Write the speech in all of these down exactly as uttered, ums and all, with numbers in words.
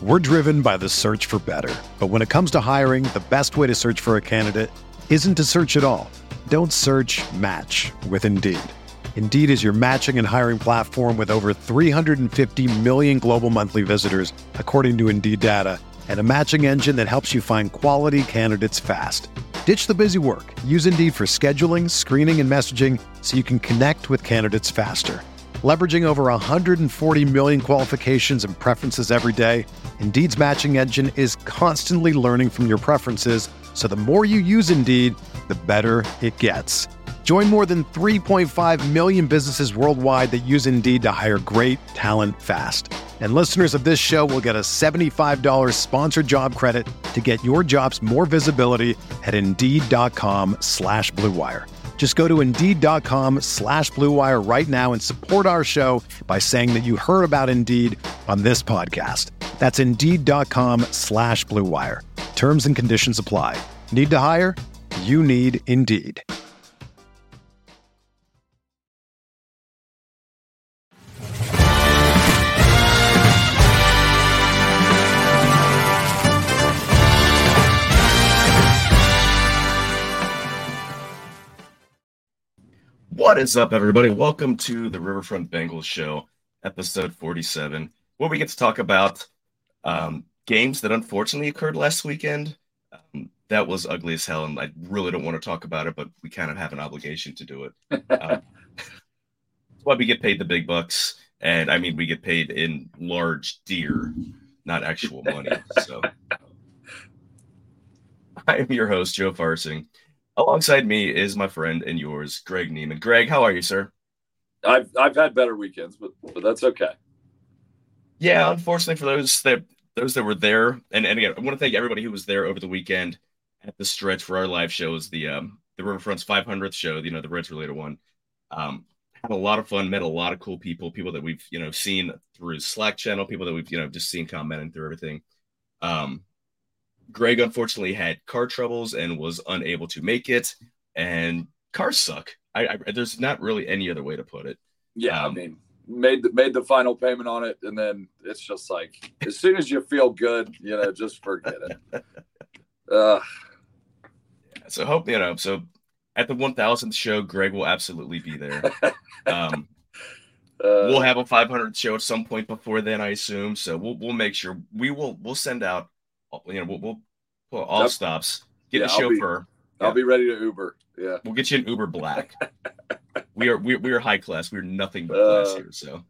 We're driven by the search for better. But when it comes to hiring, the best way to search for a candidate isn't to search at all. Don't search, match with Indeed. Indeed is your matching and hiring platform with over three hundred fifty million global monthly visitors, according to Indeed data, and a matching engine that helps you find quality candidates fast. Ditch the busy work. Use Indeed for scheduling, screening, and messaging so you can connect with candidates faster. Leveraging over one hundred forty million qualifications and preferences every day, Indeed's matching engine is constantly learning from your preferences, so the more you use Indeed, the better it gets. Join more than three point five million businesses worldwide that use Indeed to hire great talent fast. And listeners of this show will get a seventy-five dollars sponsored job credit to get your jobs more visibility at Indeed.com slash Blue Wire. Just go to Indeed.com slash Blue Wire right now and support our show by saying that you heard about Indeed on this podcast. That's Indeed.com slash Blue Wire. Terms and conditions apply. Need to hire? You need Indeed. What is up, everybody? Welcome to the Riverfront Bengals Show, episode forty-seven, where we get to talk about um, games that unfortunately occurred last weekend. Um, that was ugly as hell, and I really don't want to talk about it, but we kind of have an obligation to do it. Um, that's why we get paid the big bucks, and I mean, we get paid in large deer, not actual money. So I am your host, Joe Farsing. Alongside me is my friend and yours, Greg Neiman. Greg, how are you, sir? I've I've had better weekends, but but that's okay. Yeah, unfortunately for those that those that were there, and, and again, I want to thank everybody who was there over the weekend at the stretch for our live shows, the um the Riverfront's five hundredth show, you know, the Reds related one. Um, had a lot of fun, met a lot of cool people, people that we've you know seen through Slack channel, people that we've you know just seen commenting through everything. Um. Greg unfortunately had car troubles and was unable to make it, and cars suck. I, I there's not really any other way to put it. Yeah, um, I mean, made the made the final payment on it, and then it's just like as soon as you feel good, you know, just forget it. Uh, yeah, so hope you know. So at the one thousandth show, Greg will absolutely be there. Um, uh, we'll have a five hundredth show at some point before then, I assume. So we'll we'll make sure we will we'll send out. You know, we'll, we'll put all yep. stops. Get yeah, the I'll chauffeur. Be, I'll yeah. be ready to Uber. Yeah, we'll get you an Uber Black. we are we, we are high class. We're nothing but class uh, here. So,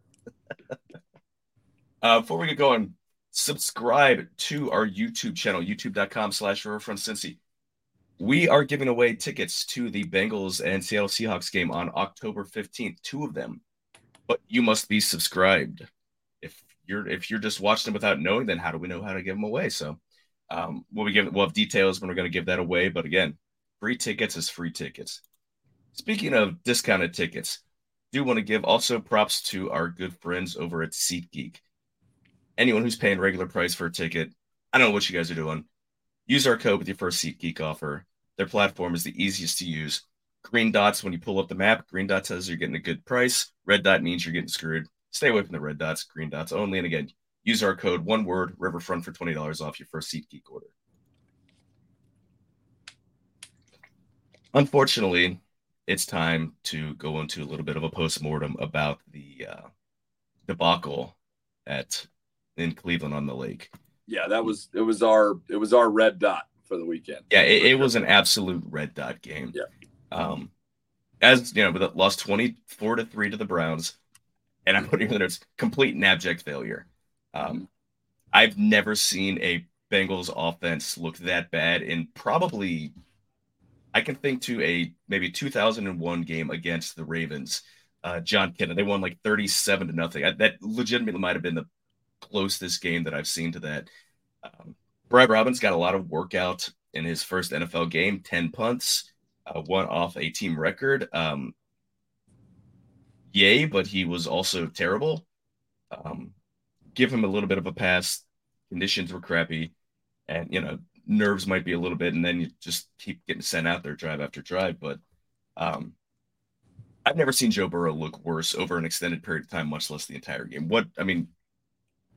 uh, before we get going, subscribe to our YouTube channel, YouTube.com slash Riverfront Cincy. We are giving away tickets to the Bengals and Seattle Seahawks game on October fifteenth. Two of them, but you must be subscribed. If you're if you're just watching them without knowing, then how do we know how to give them away? So. Um, we'll, be giving, we'll have details when we're going to give that away. But again, free tickets is free tickets. Speaking of discounted tickets, do want to give also props to our good friends over at SeatGeek. Anyone who's paying regular price for a ticket, I don't know what you guys are doing. Use our code with your first SeatGeek offer. Their platform is the easiest to use. Green dots when you pull up the map. Green dot says you're getting a good price. Red dot means you're getting screwed. Stay away from the red dots. Green dots only. And again, use our code, one word, Riverfront, for twenty dollars off your first SeatGeek order. Unfortunately, it's time to go into a little bit of a postmortem about the uh, debacle at in Cleveland on the lake. Yeah, that was it was our it was our red dot for the weekend. Yeah, it, it was an absolute red dot game. Yeah. Um, as you know, we lost twenty-four to three to the Browns, and I'm putting there it's complete and abject failure. Um, I've never seen a Bengals offense look that bad in probably, I can think to a maybe two thousand one game against the Ravens. Uh, John Kennan, they won like thirty-seven to nothing. I, that legitimately might have been the closest game that I've seen to that. Um, Brad Robbins got a lot of workout in his first N F L game, ten punts, uh, one off a team record. Um, yay, but he was also terrible. Um, give him a little bit of a pass. Conditions were crappy, and you know nerves might be a little bit, and then you just keep getting sent out there drive after drive. But um, I've never seen Joe Burrow look worse over an extended period of time, much less the entire game. What I mean,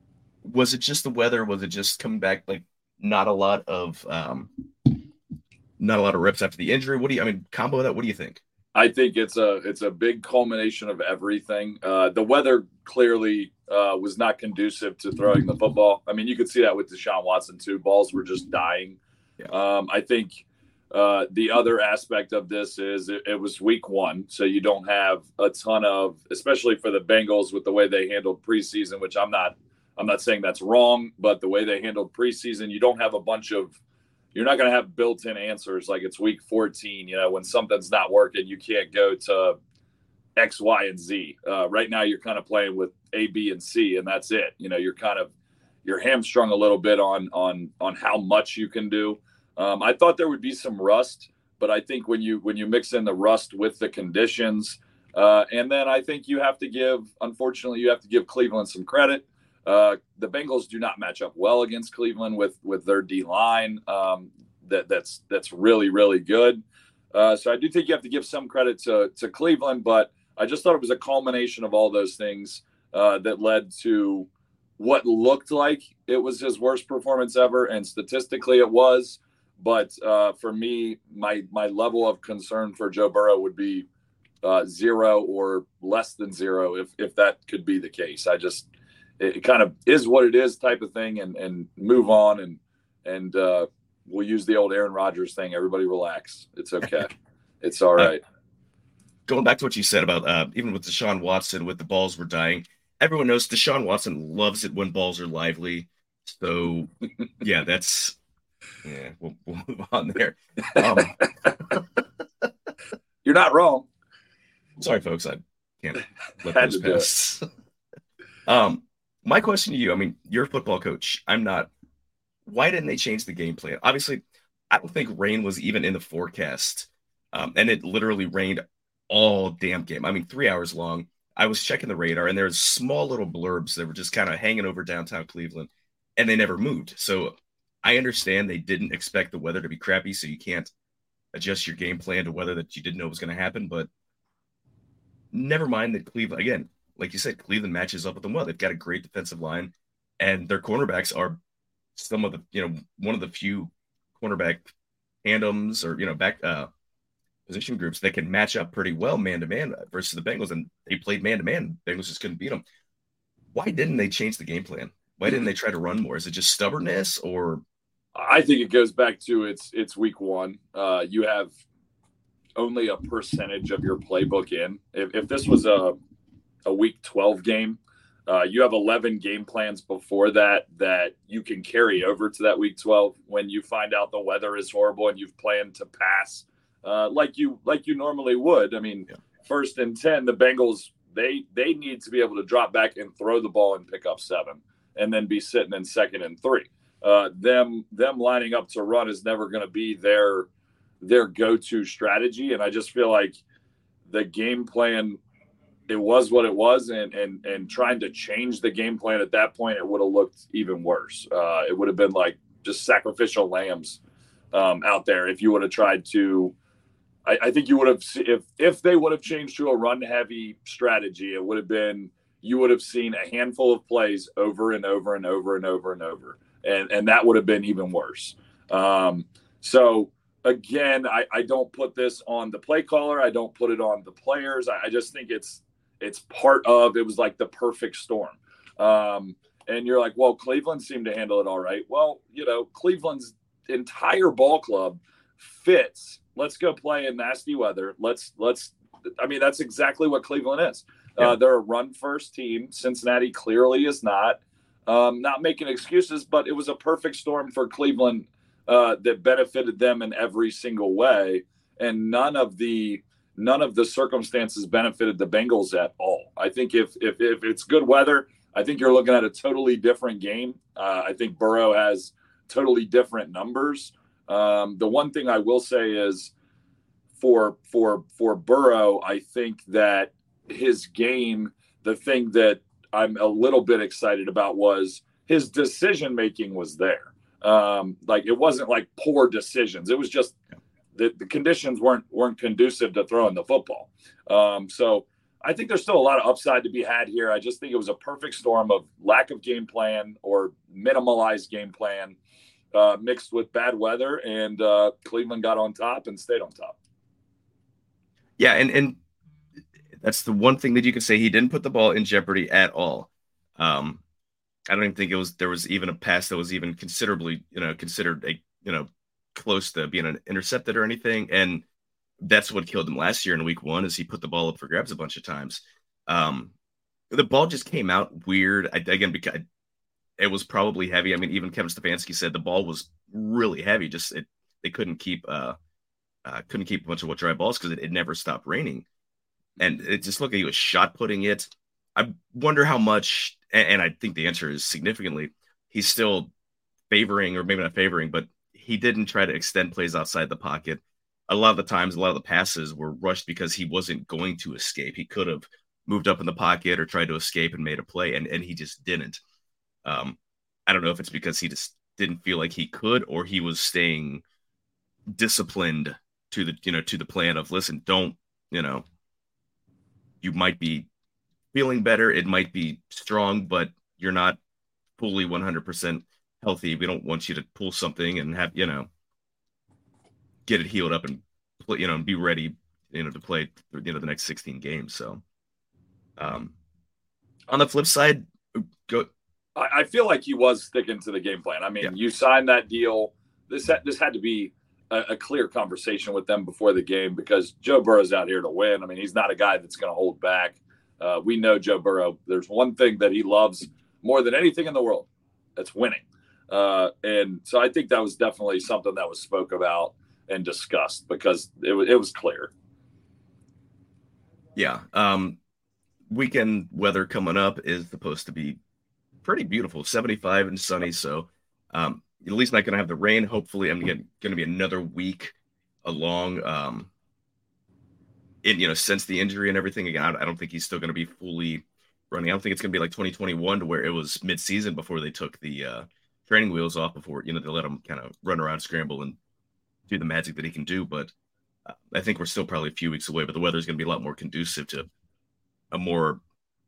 was it just the weather? Was it just coming back like not a lot of um, not a lot of reps after the injury? What do you? I mean, combo that. What do you think? I think it's a it's a big culmination of everything. Uh, the weather clearly uh, was not conducive to throwing the football. I mean, you could see that with Deshaun Watson too. Balls were just dying. Yeah. Um, I think uh, the other aspect of this is it, it was week one, so you don't have a ton of, especially for the Bengals with the way they handled preseason, which I'm not I'm not saying that's wrong, but the way they handled preseason, you don't have a bunch of You're not going to have built-in answers like it's week fourteen. You know, when something's not working, you can't go to X, Y, and Z. Uh, right now, you're kind of playing with A, B, and C, and that's it. You know, you're kind of you're hamstrung a little bit on on on how much you can do. Um, I thought there would be some rust, but I think when you when you mix in the rust with the conditions, uh, and then I think you have to give, unfortunately, you have to give Cleveland some credit. Uh, the Bengals do not match up well against Cleveland with with their D line. Um, that that's that's really really good. Uh, so I do think you have to give some credit to to Cleveland, but I just thought it was a culmination of all those things uh, that led to what looked like it was his worst performance ever, and statistically it was. But uh, for me, my my level of concern for Joe Burrow would be uh, zero or less than zero if if that could be the case. I just It kind of is what it is type of thing, and, and move on. And, and uh, we'll use the old Aaron Rodgers thing. Everybody relax. It's okay. It's all right. Uh, going back to what you said about uh, even with Deshaun Watson, with the balls were dying, everyone knows Deshaun Watson loves it when balls are lively. So yeah, that's, yeah, we'll, we'll move on there. Um, You're not wrong. Sorry, folks. I can't let Had those to do pass. um, My question to you, I mean, you're a football coach. I'm not. Why didn't they change the game plan? Obviously, I don't think rain was even in the forecast. Um, and it literally rained all damn game. I mean, three hours long. I was checking the radar, and there's small little blurbs that were just kind of hanging over downtown Cleveland, and they never moved. So I understand they didn't expect the weather to be crappy, so you can't adjust your game plan to weather that you didn't know was going to happen. But never mind that Cleveland, again, like you said, Cleveland matches up with them well. They've got a great defensive line, and their cornerbacks are some of the, you know, one of the few cornerback tandems or, you know, back uh, position groups that can match up pretty well man-to-man versus the Bengals, and they played man-to-man. Bengals just couldn't beat them. Why didn't they change the game plan? Why didn't they try to run more? Is it just stubbornness, or? I think it goes back to it's it's week one. Uh, you have only a percentage of your playbook in. If, if this was a a week twelve game, uh, you have eleven game plans before that that you can carry over to that week twelve when you find out the weather is horrible and you've planned to pass uh, like you like you normally would. I mean, yeah. First and ten, the Bengals, they they need to be able to drop back and throw the ball and pick up seven, and then be sitting in second and three. Uh, them them lining up to run is never going to be their their go-to strategy, and I just feel like the game plan, it was what it was, and and and trying to change the game plan at that point, it would have looked even worse. Uh, it would have been like just sacrificial lambs um, out there if you would have tried to. I, I think you would have, if if they would have changed to a run-heavy strategy, it would have been, you would have seen a handful of plays over and over and over and over and over, and and that would have been even worse. Um, so again, I, I don't put this on the play caller. I don't put it on the players. I, I just think it's it's part of, it was like the perfect storm. Um, and you're like, well, Cleveland seemed to handle it all right. Well, you know, Cleveland's entire ball club fits. Let's go play in nasty weather. Let's let's. I mean, that's exactly what Cleveland is. Yeah. Uh, they're a run-first team. Cincinnati clearly is not. Um, not making excuses, but it was a perfect storm for Cleveland uh, that benefited them in every single way, and none of the none of the circumstances benefited the Bengals at all. I think if if if it's good weather, I think you're looking at a totally different game. Uh, I think Burrow has totally different numbers. Um, the one thing I will say is for for for Burrow, I think that his game, the thing that I'm a little bit excited about was his decision making was there. Um, like it wasn't like poor decisions. It was just the, the conditions weren't weren't conducive to throwing the football. Um, so I think there's still a lot of upside to be had here. I just think it was a perfect storm of lack of game plan or minimalized game plan uh, mixed with bad weather, and uh, Cleveland got on top and stayed on top. Yeah, and, and that's the one thing that you can say. He didn't put the ball in jeopardy at all. Um, I don't even think it was there was even a pass that was even considerably, you know, considered a, you know, close to being an intercepted or anything. And that's what killed him last year in week one, is he put the ball up for grabs a bunch of times. Um, the ball just came out weird. I, again, because it was probably heavy. I mean, even Kevin Stefanski said the ball was really heavy. Just it, they couldn't keep uh, uh couldn't keep a bunch of dry balls because it, it never stopped raining. And it just looked like he was shot putting it. I wonder how much, and I think the answer is significantly, he's still favoring, or maybe not favoring, but he didn't try to extend plays outside the pocket. A lot of the times, a lot of the passes were rushed because he wasn't going to escape. He could have moved up in the pocket or tried to escape and made a play, and, and he just didn't. Um, I don't know if it's because he just didn't feel like he could, or he was staying disciplined to the, you know, to the plan of, listen, don't, you know, you might be feeling better, it might be strong, but you're not fully one hundred percent healthy. We don't want you to pull something and have, you know, get it healed up and play, you know, and be ready, you know, to play, you know, the next sixteen games. So, um, on the flip side, go. I, I feel like he was sticking to the game plan. I mean, Yeah. you signed that deal. This had, this had to be a, a clear conversation with them before the game, because Joe Burrow's out here to win. I mean, he's not a guy that's going to hold back. Uh, we know Joe Burrow. There's one thing that he loves more than anything in the world. That's winning. Uh, and so I think that was definitely something that was spoke about and discussed, because it was, it was clear. Yeah. Um, weekend weather coming up is supposed to be pretty beautiful, seventy-five and sunny. So um, at least not going to have the rain. Hopefully I'm going to be another week along, um, in, you know, since the injury and everything. Again, I don't think he's still going to be fully running. I don't think it's going to be like twenty twenty-one to where it was mid-season before they took the uh, training wheels off, before, you know, they let him kind of run around, scramble, and do the magic that he can do. But uh, I think we're still probably a few weeks away, but the weather is going to be a lot more conducive to a more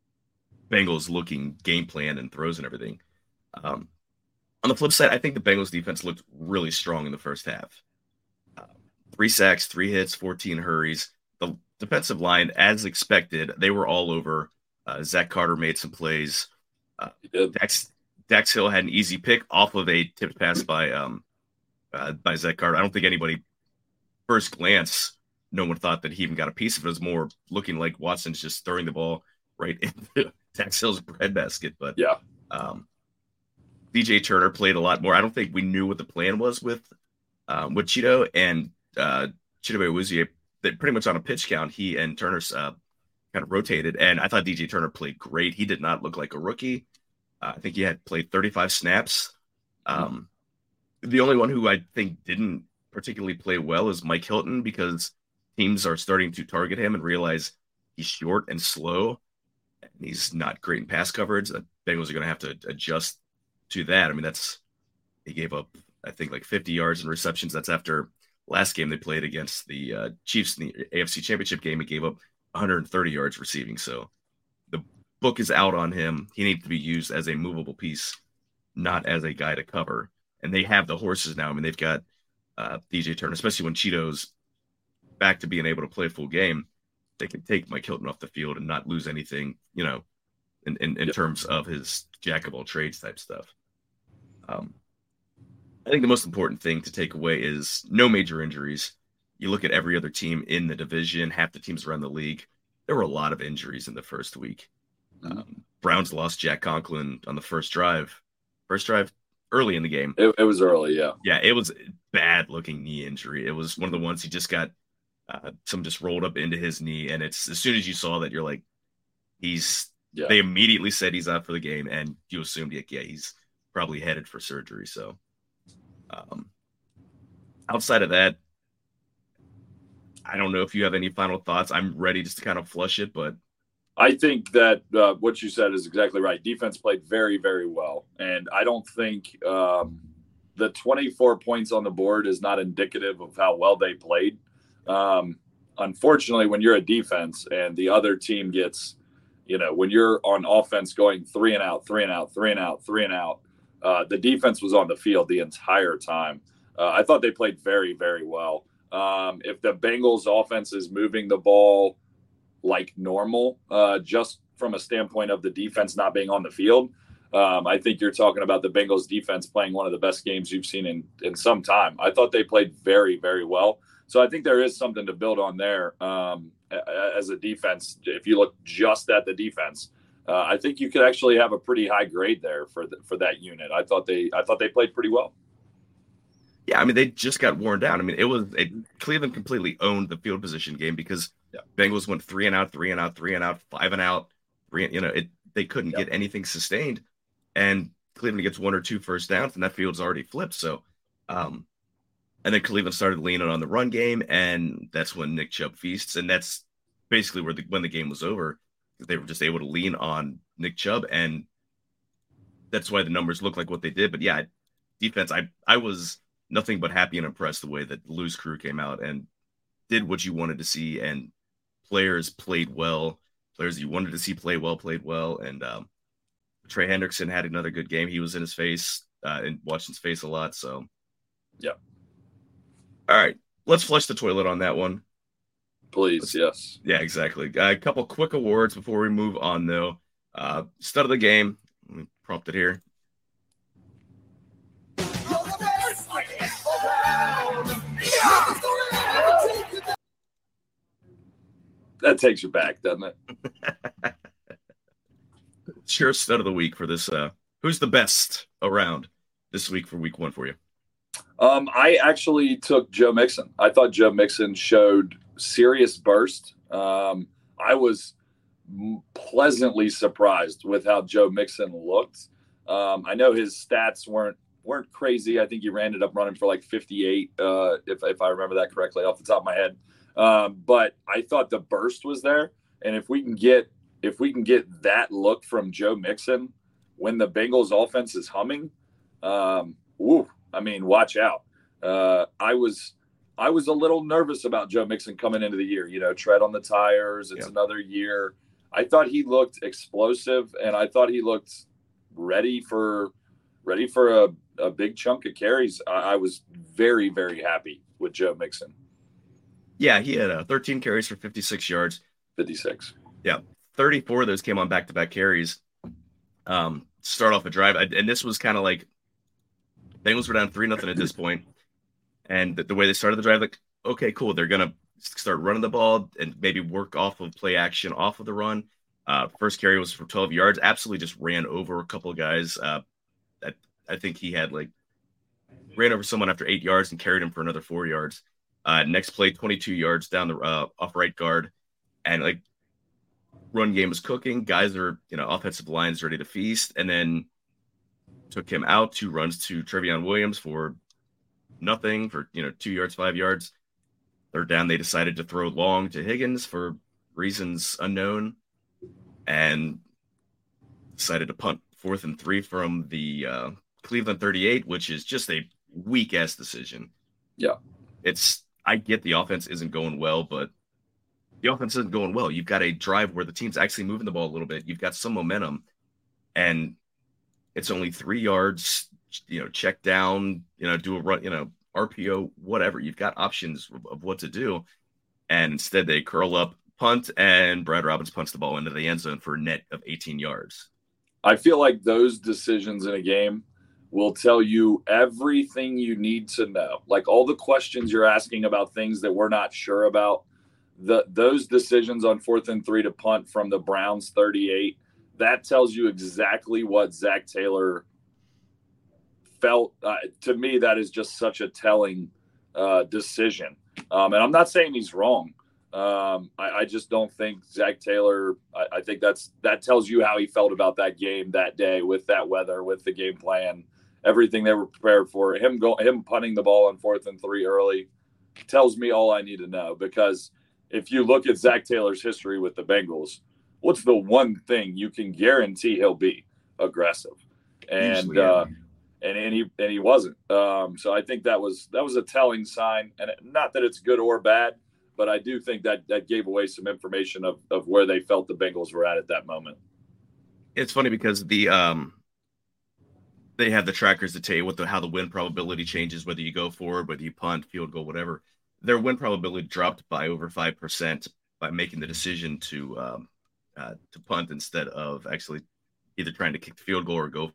Bengals looking game plan and throws and everything. Um, on the flip side, I think the Bengals defense looked really strong in the first half. Uh, three sacks, three hits, fourteen hurries. The defensive line, as expected, they were all over. Uh, Zach Carter made some plays. Uh, Dax, Dax Hill had an easy pick off of a tipped pass by um, uh, by Zach Carter. I don't think anybody, first glance, no one thought that he even got a piece of it. It was more looking like Watson's just throwing the ball right into Dax Hill's breadbasket. But yeah, um, D J Turner played a lot more. I don't think we knew what the plan was with um, with Cheeto and uh, Chidobe Awuzie. That pretty much on a pitch count, he and Turner uh, kind of rotated. And I thought D J Turner played great. He did not look like a rookie. Uh, I think he had played thirty-five snaps. Um, mm-hmm. The only one who I think didn't particularly play well is Mike Hilton, because teams are starting to target him and realize he's short and slow, and he's not great in pass coverage. The Bengals are going to have to adjust to that. I mean, that's, he gave up, I think, like fifty yards in receptions. That's after last game they played against the uh, Chiefs in the A F C Championship game. He gave up one hundred thirty yards receiving. So the book is out on him. He needs to be used as a movable piece, not as a guy to cover. And they have the horses now. I mean, they've got uh, D J Turner, especially when Cheeto's back to being able to play a full game. They can take Mike Hilton off the field and not lose anything, you know, in, in, in yep. terms of his jack of all trades type stuff. Um, I think the most important thing to take away is no major injuries. You look at every other team in the division, half the teams around the league, there were a lot of injuries in the first week. Mm-hmm. Um, Browns lost Jack Conklin on the first drive. First drive early in the game. It, it was early, yeah. Yeah, it was a bad-looking knee injury. It was one of the ones he just got uh, some just rolled up into his knee, and it's as soon as you saw that, you're like, he's yeah. They immediately said he's out for the game, and you assumed, yeah, yeah he's probably headed for surgery. So um, outside of that, I don't know if you have any final thoughts. I'm ready just to kind of flush it, but I think that uh, what you said is exactly right. Defense played very, very well. And I don't think um, the twenty-four points on the board is not indicative of how well they played. Um, unfortunately, when you're a defense and the other team gets, you know, when you're on offense going three and out, three and out, three and out, three and out, uh, the defense was on the field the entire time. Uh, I thought they played very, very well. Um, if the Bengals offense is moving the ball like normal, uh, just from a standpoint of the defense not being on the field, um, I think you're talking about the Bengals defense playing one of the best games you've seen in, in some time. I thought they played very, very well. So I think there is something to build on there um, as a defense. If you look just at the defense, uh, I think you could actually have a pretty high grade there for the, for that unit. I thought they I thought they played pretty well. Yeah, I mean, they just got worn down. I mean, it was it, Cleveland completely owned the field position game because yeah. Bengals went three and out, three and out, three and out, five and out. Three, you know, it they couldn't yeah. get anything sustained, and Cleveland gets one or two first downs, and that field's already flipped. So, um, and then Cleveland started leaning on the run game, and that's when Nick Chubb feasts, and that's basically where the when the game was over. They were just able to lean on Nick Chubb, and that's why the numbers look like what they did. But yeah, defense, I I was nothing but happy and impressed the way that the Lou's crew came out and did what you wanted to see, and players played well. Players you wanted to see play well played well, and um, Trey Hendrickson had another good game. He was in his face uh, and Washington's face a lot. So, yeah. All right, let's flush the toilet on that one, please. Let's, yes. Yeah, exactly. Uh, a couple quick awards before we move on, though. Uh, stud of the game. Let me prompt it here. That takes you back, doesn't it? Sure, stud of the week for this. Uh, who's the best around this week for week one for you? Um, I actually took Joe Mixon. I thought Joe Mixon showed serious burst. Um, I was pleasantly surprised with how Joe Mixon looked. Um, I know his stats weren't weren't crazy. I think he ended up running for like fifty-eight, uh, if if I remember that correctly off the top of my head. Um, but I thought the burst was there, and if we can get if we can get that look from Joe Mixon when the Bengals offense is humming, um, woo, I mean, watch out. Uh, I was I was a little nervous about Joe Mixon coming into the year. You know, tread on the tires. It's yeah. another year. I thought he looked explosive, and I thought he looked ready for ready for a, a big chunk of carries. I, I was very, very happy with Joe Mixon. Yeah, he had uh, thirteen carries for fifty-six yards. fifty-six. Yeah, thirty-four of those came on back-to-back carries. Um, start off a drive, and this was kind of like Bengals were down three nothing at this point, and the, the way they started the drive, like, okay, cool, they're gonna start running the ball and maybe work off of play action, off of the run. Uh, first carry was for twelve yards. Absolutely, just ran over a couple of guys. Uh, I, I think he had like ran over someone after eight yards and carried him for another four yards. Uh, next play, twenty-two yards down the uh, off right guard, and like run game was cooking. Guys are, you know, offensive lines ready to feast, and then took him out. Two runs to Trevion Williams for nothing, for, you know, two yards, five yards. Third down, they decided to throw long to Higgins for reasons unknown, and decided to punt fourth and three from the uh, Cleveland thirty-eight, which is just a weak ass decision. Yeah, it's. I get the offense isn't going well, but the offense isn't going well. You've got a drive where the team's actually moving the ball a little bit. You've got some momentum, and it's only three yards, you know, check down, you know, do a run, you know, R P O, whatever. You've got options of, of what to do. And instead they curl up, punt, and Brad Robbins punts the ball into the end zone for a net of eighteen yards. I feel like those decisions in a game will tell you everything you need to know. Like all the questions you're asking about things that we're not sure about, the those decisions on fourth and three to punt from the Browns thirty-eight, that tells you exactly what Zach Taylor felt. Uh, to me, that is just such a telling uh, decision. Um, and I'm not saying he's wrong. Um, I, I just don't think Zach Taylor, I, I think that's that tells you how he felt about that game that day with that weather, with the game plan, everything they were prepared for. Him go, him punting the ball on fourth and three early tells me all I need to know, because if you look at Zach Taylor's history with the Bengals, what's the one thing you can guarantee he'll be? Aggressive. And Usually, yeah. uh, and and he and he wasn't. Um, so I think that was that was a telling sign, and not that it's good or bad, but I do think that that gave away some information of, of where they felt the Bengals were at at that moment. It's funny because the um, they have the trackers that tell you what the how the win probability changes, whether you go forward, whether you punt, field goal, whatever. Their win probability dropped by over five percent by making the decision to um, uh, to punt instead of actually either trying to kick the field goal or go.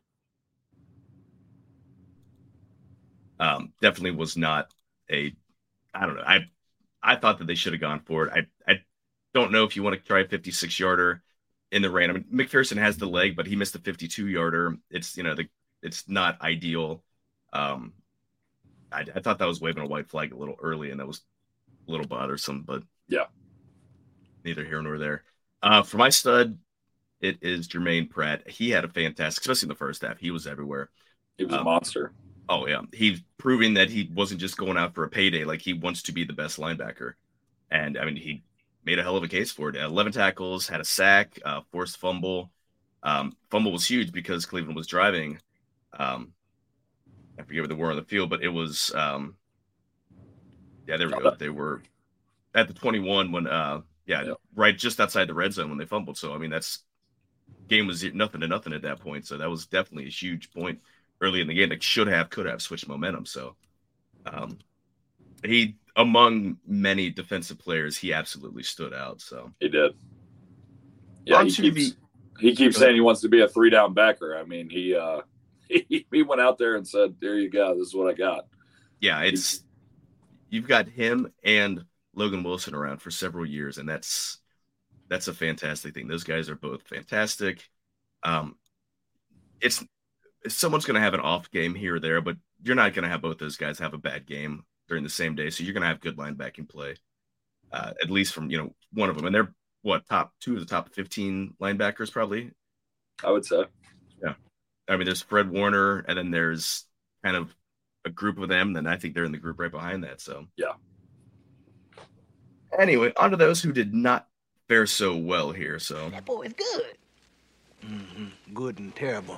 Um, definitely was not a, I don't know. I I thought that they should have gone for it. I I don't know if you want to try a fifty-six yarder in the rain. I mean, McPherson has the leg, but he missed the fifty-two yarder. It's, you know, the it's not ideal. Um, I, I thought that was waving a white flag a little early, and that was a little bothersome, but yeah, neither here nor there. Uh, for my stud, it is Jermaine Pratt. He had a fantastic, especially in the first half. He was everywhere. He was um, a monster. Oh, yeah. He's proving that he wasn't just going out for a payday. Like, he wants to be the best linebacker. And, I mean, he made a hell of a case for it. eleven tackles, had a sack, uh, forced fumble. Um, fumble was huge because Cleveland was driving. Um, I forget where they were on the field, but it was um, – yeah, there we go. They were at the twenty-one when uh, – yeah, yep. right just outside the red zone when they fumbled. So, I mean, that's – game was nothing to nothing at that point. So, that was definitely a huge point early in the game that should have, could have switched momentum. So um, he, among many defensive players, he absolutely stood out. So he did. Yeah, he keeps, the, he keeps saying he wants to be a three down backer. I mean, he, uh, he, he went out there and said, there you go. This is what I got. Yeah. It's, you've got him and Logan Wilson around for several years. And that's, that's a fantastic thing. Those guys are both fantastic. Um, it's, someone's going to have an off game here or there, but you're not going to have both those guys have a bad game during the same day. So you're going to have good linebacking play, uh, at least from, you know, one of them. And they're what, top two of the top fifteen linebackers, probably. I would say. Yeah. I mean, there's Fred Warner, and then there's kind of a group of them. Then I think they're in the group right behind that. So, yeah. Anyway, on to those who did not fare so well here. So, that boy is good. Mm-hmm. Good and terrible.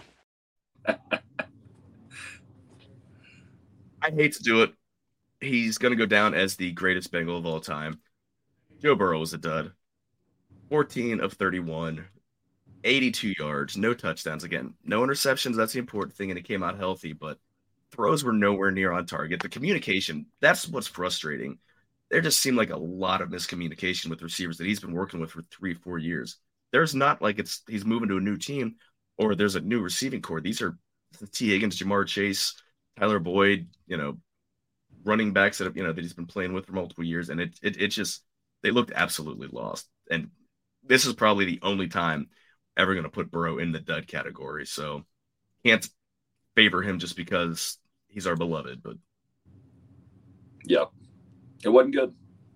I hate to do it. He's going to go down as the greatest Bengal of all time. Joe Burrow was a dud. fourteen of thirty-one, eighty-two yards, no touchdowns. Again, no interceptions. That's the important thing, and it came out healthy, but throws were nowhere near on target. The communication, that's what's frustrating. There just seemed like a lot of miscommunication with receivers that he's been working with for three, four years. There's not like it's he's moving to a new team or there's a new receiving core. These are T. Higgins, Jamar Chase, Tyler Boyd, you know, running backs that have, you know, that he's been playing with for multiple years. And it, it, it just, they looked absolutely lost. And this is probably the only time ever going to put Burrow in the dud category. So can't favor him just because he's our beloved, but yeah, it wasn't good.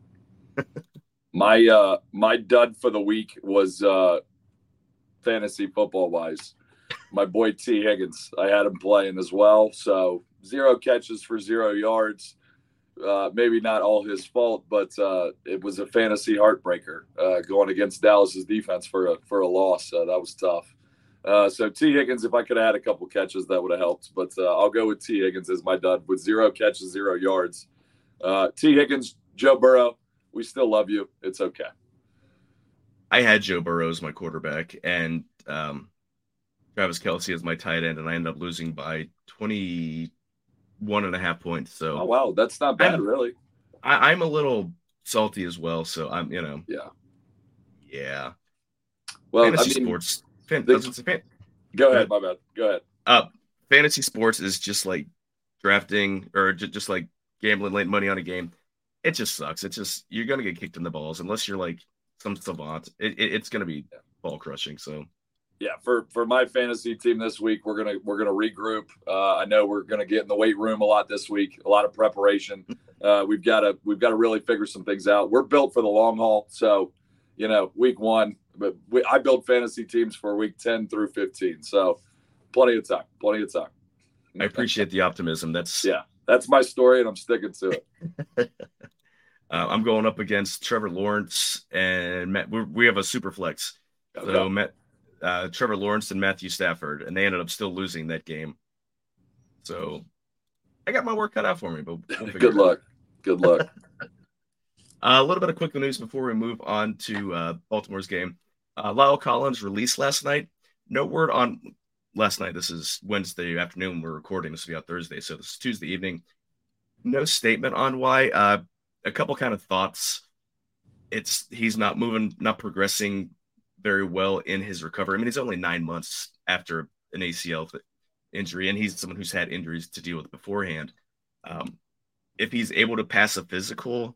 my, uh, my dud for the week was, uh, fantasy football wise, my boy T. Higgins. I had him playing as well. So zero catches for zero yards. Uh, maybe not all his fault, but uh, it was a fantasy heartbreaker uh, going against Dallas's defense for a for a loss. Uh, that was tough. Uh, so T. Higgins, if I could have had a couple catches, that would have helped. But uh, I'll go with T. Higgins as my dud with zero catches, zero yards. Uh, T. Higgins, Joe Burrow, we still love you. It's okay. I had Joe Burrow as my quarterback and um, Travis Kelce as my tight end, and I ended up losing by twenty-one and a half points. So, oh, wow, that's not bad, I'm, really. I, I'm a little salty as well. So I'm, you know, yeah, yeah. Well, fantasy I mean, sports. Fan, the, fan, go, go ahead, my bad. Go ahead. Uh, fantasy sports is just like drafting or just, just like gambling late money on a game. It just sucks. It's just you're gonna get kicked in the balls unless you're like some savant. It, it, it's going to be ball crushing. So, yeah, for, for my fantasy team this week, we're gonna we're gonna regroup. Uh, I know we're gonna get in the weight room a lot this week. A lot of preparation. Uh, we've got to we've got to really figure some things out. We're built for the long haul. So, you know, week one, but we, I build fantasy teams for week ten through fifteen. So, plenty of time. Plenty of time. I appreciate the optimism. That's yeah, that's my story, and I'm sticking to it. Uh, I'm going up against Trevor Lawrence and Matt. We're, we have a super flex. Okay. So Matt, uh, Trevor Lawrence and Matthew Stafford, and they ended up still losing that game. So I got my work cut out for me, but we'll good luck. Good luck. Uh, a little bit of quick news before we move on to uh, Baltimore's game. Uh, Lyle Collins released last night. No word on last night. This is Wednesday afternoon. We're recording. This will be out Thursday. So this is Tuesday evening. No statement on why. Uh, a couple kind of thoughts. It's he's not moving, not progressing very well in his recovery. I mean, he's only nine months after an A C L injury, and he's someone who's had injuries to deal with beforehand. Um, if he's able to pass a physical,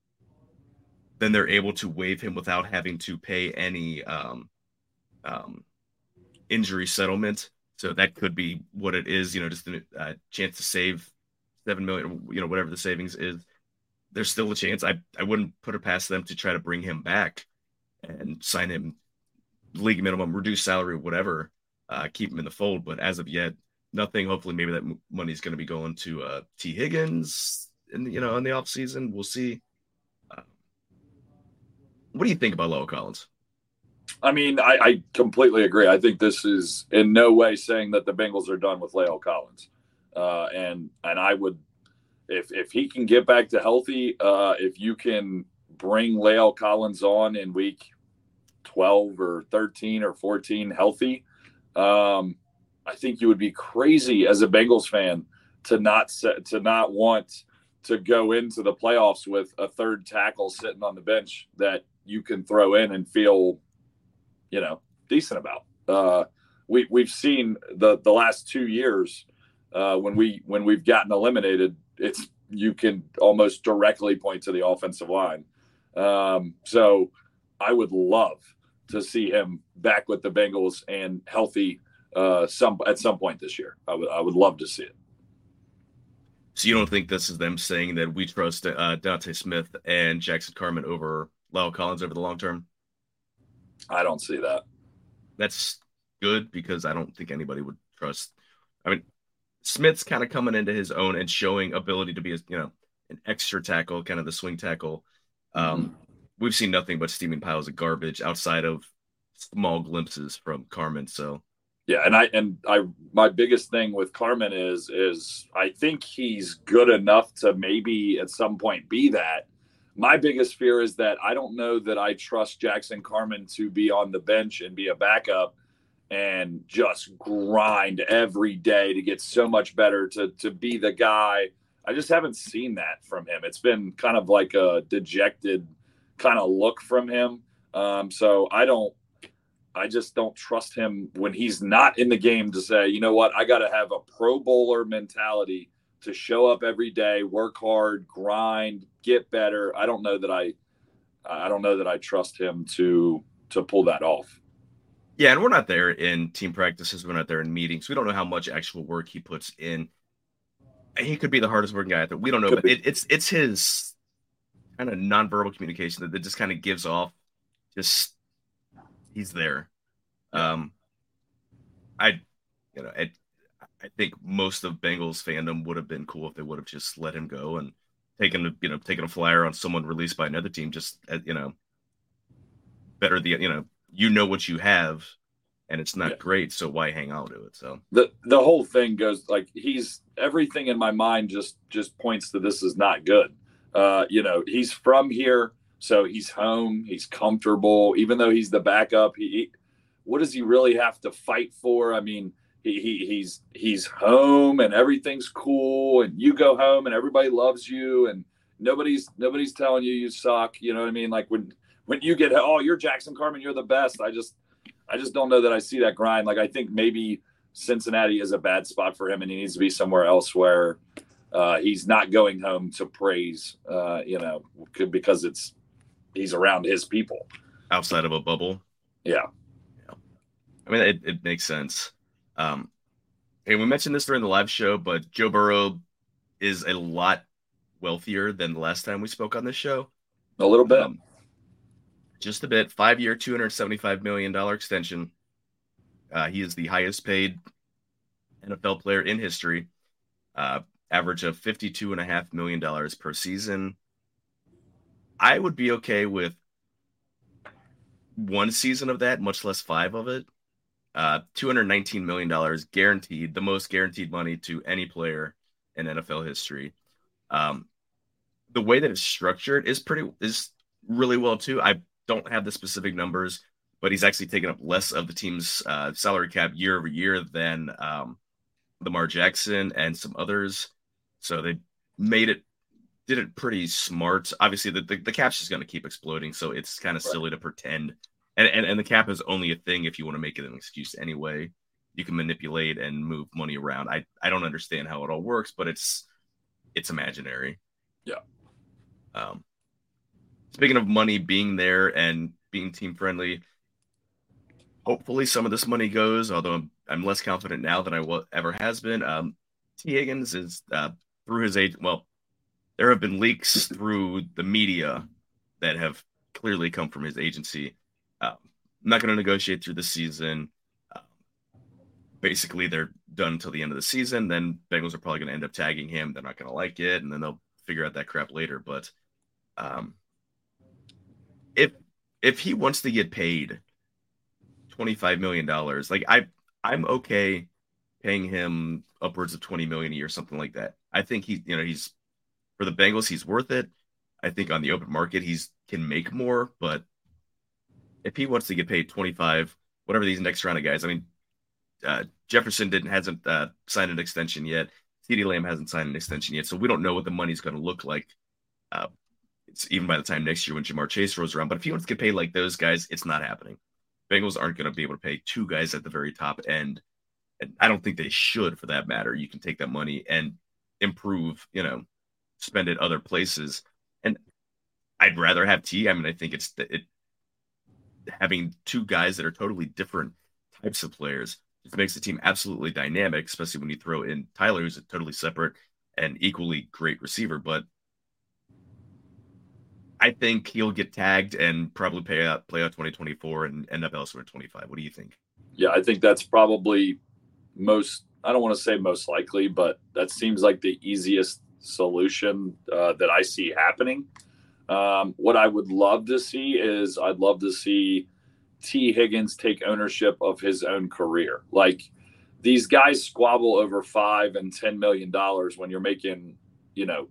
then they're able to waive him without having to pay any um, um, injury settlement. So that could be what it is, you know, just a uh, chance to save seven million dollars, you know, whatever the savings is. There's still a chance. I, I wouldn't put it past them to try to bring him back and sign him league minimum, reduce salary, whatever, uh, keep him in the fold. But as of yet, nothing. Hopefully maybe that money is going to be going to uh, T. Higgins in the, you know, in the offseason. We'll see. Uh, what do you think about Lyle Collins? I mean, I, I completely agree. I think this is in no way saying that the Bengals are done with Lyle Collins. Uh, and and I would, if if he can get back to healthy, uh, if you can bring Lyle Collins on in week twelve or thirteen or fourteen healthy, um, I think you would be crazy as a Bengals fan to not set, to not want to go into the playoffs with a third tackle sitting on the bench that you can throw in and feel, you know, decent about. Uh, we we've seen the the last two years uh, when we when we've gotten eliminated, it's you can almost directly point to the offensive line. Um, so I would love to see him back with the Bengals and healthy uh, some at some point this year. I would I would love to see it. So you don't think this is them saying that we trust uh, Dante Smith and Jackson Carman over Lyle Collins over the long term? I don't see that. That's good because I don't think anybody would trust. I mean, Smith's kind of coming into his own and showing ability to be, a, you know, an extra tackle, kind of the swing tackle. Um, mm-hmm. We've seen nothing but steaming piles of garbage outside of small glimpses from Carman. So, yeah, and I and I my biggest thing with Carman is is I think he's good enough to maybe at some point be that. My biggest fear is that I don't know that I trust Jackson Carman to be on the bench and be a backup and just grind every day to get so much better, to to be the guy. I just haven't seen that from him. It's been kind of like a dejected kind of look from him. Um, so I don't, I just don't trust him when he's not in the game to say, you know what, I got to have a Pro Bowler mentality to show up every day, work hard, grind, get better. I don't know that I, I don't know that I trust him to to pull that off. Yeah, and we're not there in team practices. We're not there in meetings. We don't know how much actual work he puts in. He could be the hardest working guy out there. We don't know, could but it, it's it's his kind of nonverbal communication that, that just kind of gives off. Just he's there. Um, I, you know, I, I think most of Bengals fandom would have been cool if they would have just let him go and taken, a, you know, taken a flyer on someone released by another team. Just you know, better the you know, you know what you have. And it's not yeah. great, so why hang on to it? So the the whole thing goes like he's everything in my mind just just points to this is not good. Uh, you know, he's from here, so he's home, he's comfortable. Even though he's the backup, he, he what does he really have to fight for? I mean, he, he he's he's home and everything's cool, and you go home and everybody loves you, and nobody's nobody's telling you you suck. You know what I mean? Like when when you get oh you're Jackson Carman, you're the best. I just I just don't know that I see that grind. Like, I think maybe Cincinnati is a bad spot for him and he needs to be somewhere else where uh, he's not going home to praise, uh, you know, because it's he's around his people. Outside of a bubble. Yeah. yeah. I mean, it, it makes sense. Um, and we mentioned this during the live show, but Joe Burrow is a lot wealthier than the last time we spoke on this show. A little bit. Um, Just a bit. Five-year, two hundred seventy-five million dollars extension. Uh, he is the highest paid N F L player in history. Uh, average of fifty-two point five million dollars per season. I would be okay with one season of that, much less five of it. Uh, two hundred nineteen million dollars guaranteed, the most guaranteed money to any player in N F L history. Um, the way that it's structured is pretty is really well too. I don't have the specific numbers, but he's actually taken up less of the team's uh, salary cap year over year than um, Lamar Jackson and some others. So they made it, did it pretty smart. Obviously, the, the, the cap's just going to keep exploding, so it's kind of right. silly to pretend. And, and and the cap is only a thing if you want to make it an excuse anyway. You can manipulate and move money around. I, I don't understand how it all works, but it's it's imaginary. Yeah. Um. Speaking of money being there and being team friendly, hopefully some of this money goes, although I'm, I'm less confident now than I w- ever has been. Um, T. Higgins is uh, through his agent. Well, there have been leaks through the media that have clearly come from his agency. Uh, I'm not going to negotiate through the season. Uh, basically, they're done until the end of the season. Then Bengals are probably going to end up tagging him. They're not going to like it, and then they'll figure out that crap later. But um, if if he wants to get paid twenty-five million dollars, like I, I'm okay paying him upwards of twenty million dollars a year, something like that. I think he, you know, he's for the Bengals, he's worth it. I think on the open market, he's can make more, but if he wants to get paid twenty-five, whatever these next round of guys, I mean, uh, Jefferson didn't hasn't uh, signed an extension yet. CeeDee Lamb hasn't signed an extension yet, so we don't know what the money's going to look like. Uh, it's even by the time next year when Jamar Chase rolls around. But if he wants to get paid like those guys, it's not happening. Bengals aren't going to be able to pay two guys at the very top end, and I don't think they should, for that matter. You can take that money and improve, you know, spend it other places. And I'd rather have T. I mean, I think it's it. Having two guys that are totally different types of players just makes the team absolutely dynamic, especially when you throw in Tyler, who's a totally separate and equally great receiver. But I think he'll get tagged and probably pay out, play out twenty twenty-four and end up elsewhere in twenty-five. What do you think? Yeah, I think that's probably most, I don't want to say most likely, but that seems like the easiest solution uh, that I see happening. Um, what I would love to see is I'd love to see T. Higgins take ownership of his own career. Like, these guys squabble over five and ten million dollars when you're making, you know,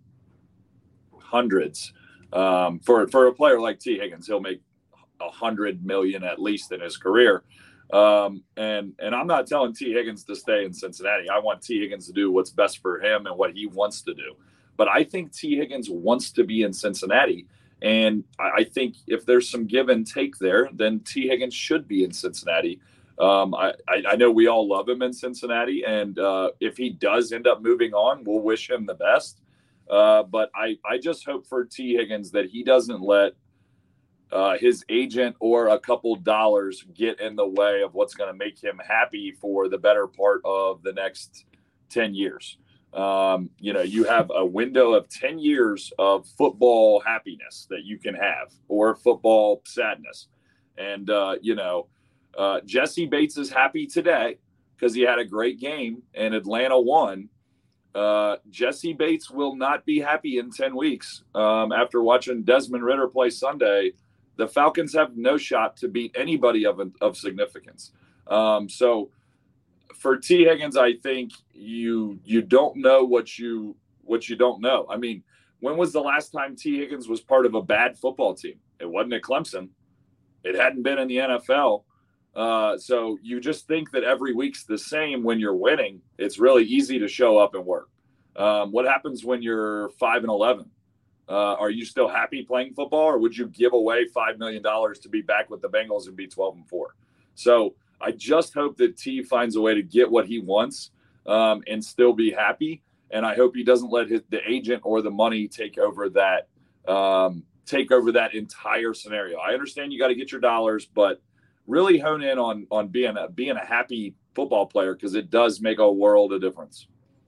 hundreds. Um, for for a player like T. Higgins, he'll make a hundred million at least in his career. Um, and and I'm not telling T. Higgins to stay in Cincinnati. I want T. Higgins to do what's best for him and what he wants to do. But I think T. Higgins wants to be in Cincinnati. And I think if there's some give and take there, then T. Higgins should be in Cincinnati. Um, I, I know we all love him in Cincinnati. And uh, if he does end up moving on, we'll wish him the best. Uh, but I, I just hope for T. Higgins that he doesn't let uh, his agent or a couple dollars get in the way of what's going to make him happy for the better part of the next ten years. Um, you know, you have a window of ten years of football happiness that you can have, or football sadness. And, uh, you know, uh, Jesse Bates is happy today because he had a great game and Atlanta won. Uh, Jesse Bates will not be happy in ten weeks. Um, after watching Desmond Ridder play Sunday, the Falcons have no shot to beat anybody of, of significance. Um, so, For T. Higgins, I think you you don't know what you what you don't know. I mean, when was the last time T. Higgins was part of a bad football team? It wasn't at Clemson. It hadn't been in the N F L. Uh, so you just think that every week's the same when you're winning. It's really easy to show up and work. Um, what happens when you're five and eleven? Uh, are you still happy playing football, or would you give away five million dollars to be back with the Bengals and be twelve and four? So I just hope that T finds a way to get what he wants um, and still be happy. And I hope he doesn't let his, the agent or the money take over that um, take over that entire scenario. I understand you got to get your dollars, but really hone in on on being a being a happy football player, because it does make a world of difference.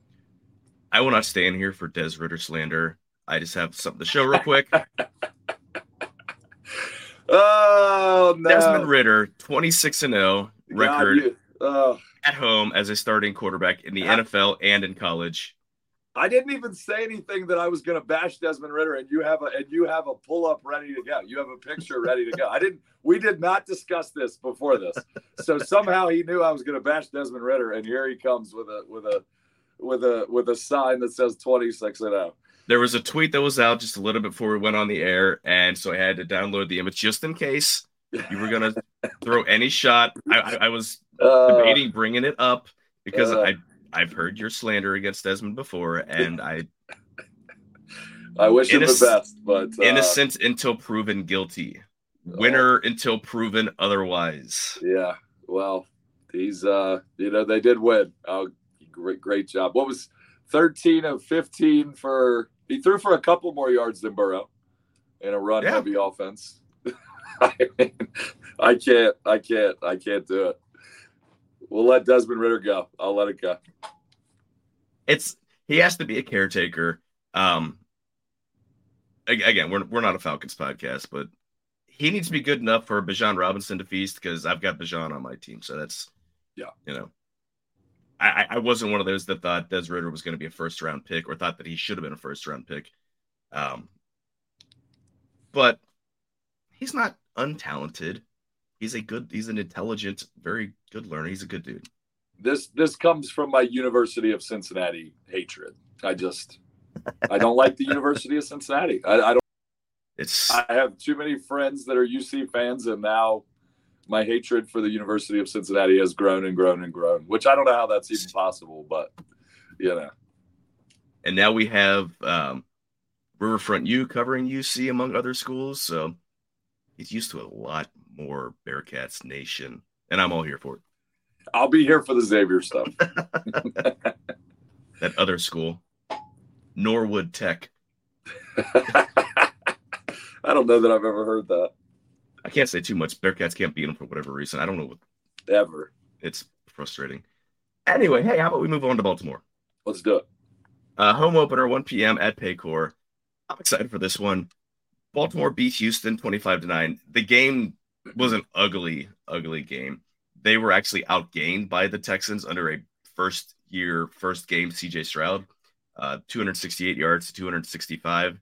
I will not stand here for Des Ridder slander. I just have something to show real quick. Oh no! Desmond Ridder, twenty-six and oh record God, you, uh, at home as a starting quarterback in the I, N F L and in college. I didn't even say anything that I was going to bash Desmond Ridder, and you have a and you have a pull up ready to go. You have a picture ready to go. I didn't. We did not discuss this before this, so somehow he knew I was going to bash Desmond Ridder, and here he comes with a with a with a with a sign that says twenty-six and oh. There was a tweet that was out just a little bit before we went on the air, and so I had to download the image just in case you were gonna throw any shot. I, I, I was Uh, debating bringing it up because uh, I I've heard your slander against Desmond before, and I I wish him the Innoc- best, but uh, innocent until proven guilty, winner until proven otherwise. Yeah, well, he's uh, you know, they did win. Oh, great, great job. What was thirteen of fifteen for? He threw for a couple more yards than Burrow in a run-heavy yeah. offense. I mean, I can't, I can't, I can't do it. We'll let Desmond Ridder go. I'll let it go. It's he has to be a caretaker. Um, again, we're we're not a Falcons podcast, but he needs to be good enough for Bijan Robinson to feast because I've got Bijan on my team. So that's yeah, you know, I I wasn't one of those that thought Des Ridder was going to be a first round pick or thought that he should have been a first round pick. Um, but he's not untalented. He's a good, he's an intelligent, very good learner. He's a good dude. This this comes from my University of Cincinnati hatred. I just I don't like the University of Cincinnati. I, I don't. It's. I have too many friends that are U C fans, and now my hatred for the University of Cincinnati has grown and grown and grown. Which I don't know how that's even possible, but you know. And now we have um, Riverfront U covering U C among other schools, so he's used to a lot more Bearcats Nation, and I'm all here for it. I'll be here for the Xavier stuff. That other school, Norwood Tech. I don't know that I've ever heard that. I can't say too much. Bearcats can't beat them for whatever reason. I don't know what. Ever. It's frustrating. Anyway, hey, how about we move on to Baltimore? Let's do it. Uh, home opener, one p.m. at Paycor. I'm excited for this one. Baltimore beats Houston twenty-five to nine. The game was an ugly, ugly game. They were actually outgained by the Texans under a first year, first game C J Stroud. Uh, two hundred sixty-eight yards to two hundred sixty-five.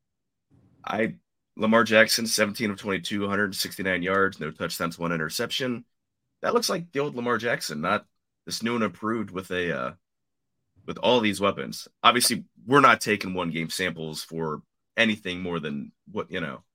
I Lamar Jackson, seventeen of twenty-two, one hundred sixty-nine yards, no touchdowns, one interception. That looks like the old Lamar Jackson, not this new and improved with a uh, with all these weapons. Obviously, we're not taking one game samples for anything more than what, you know,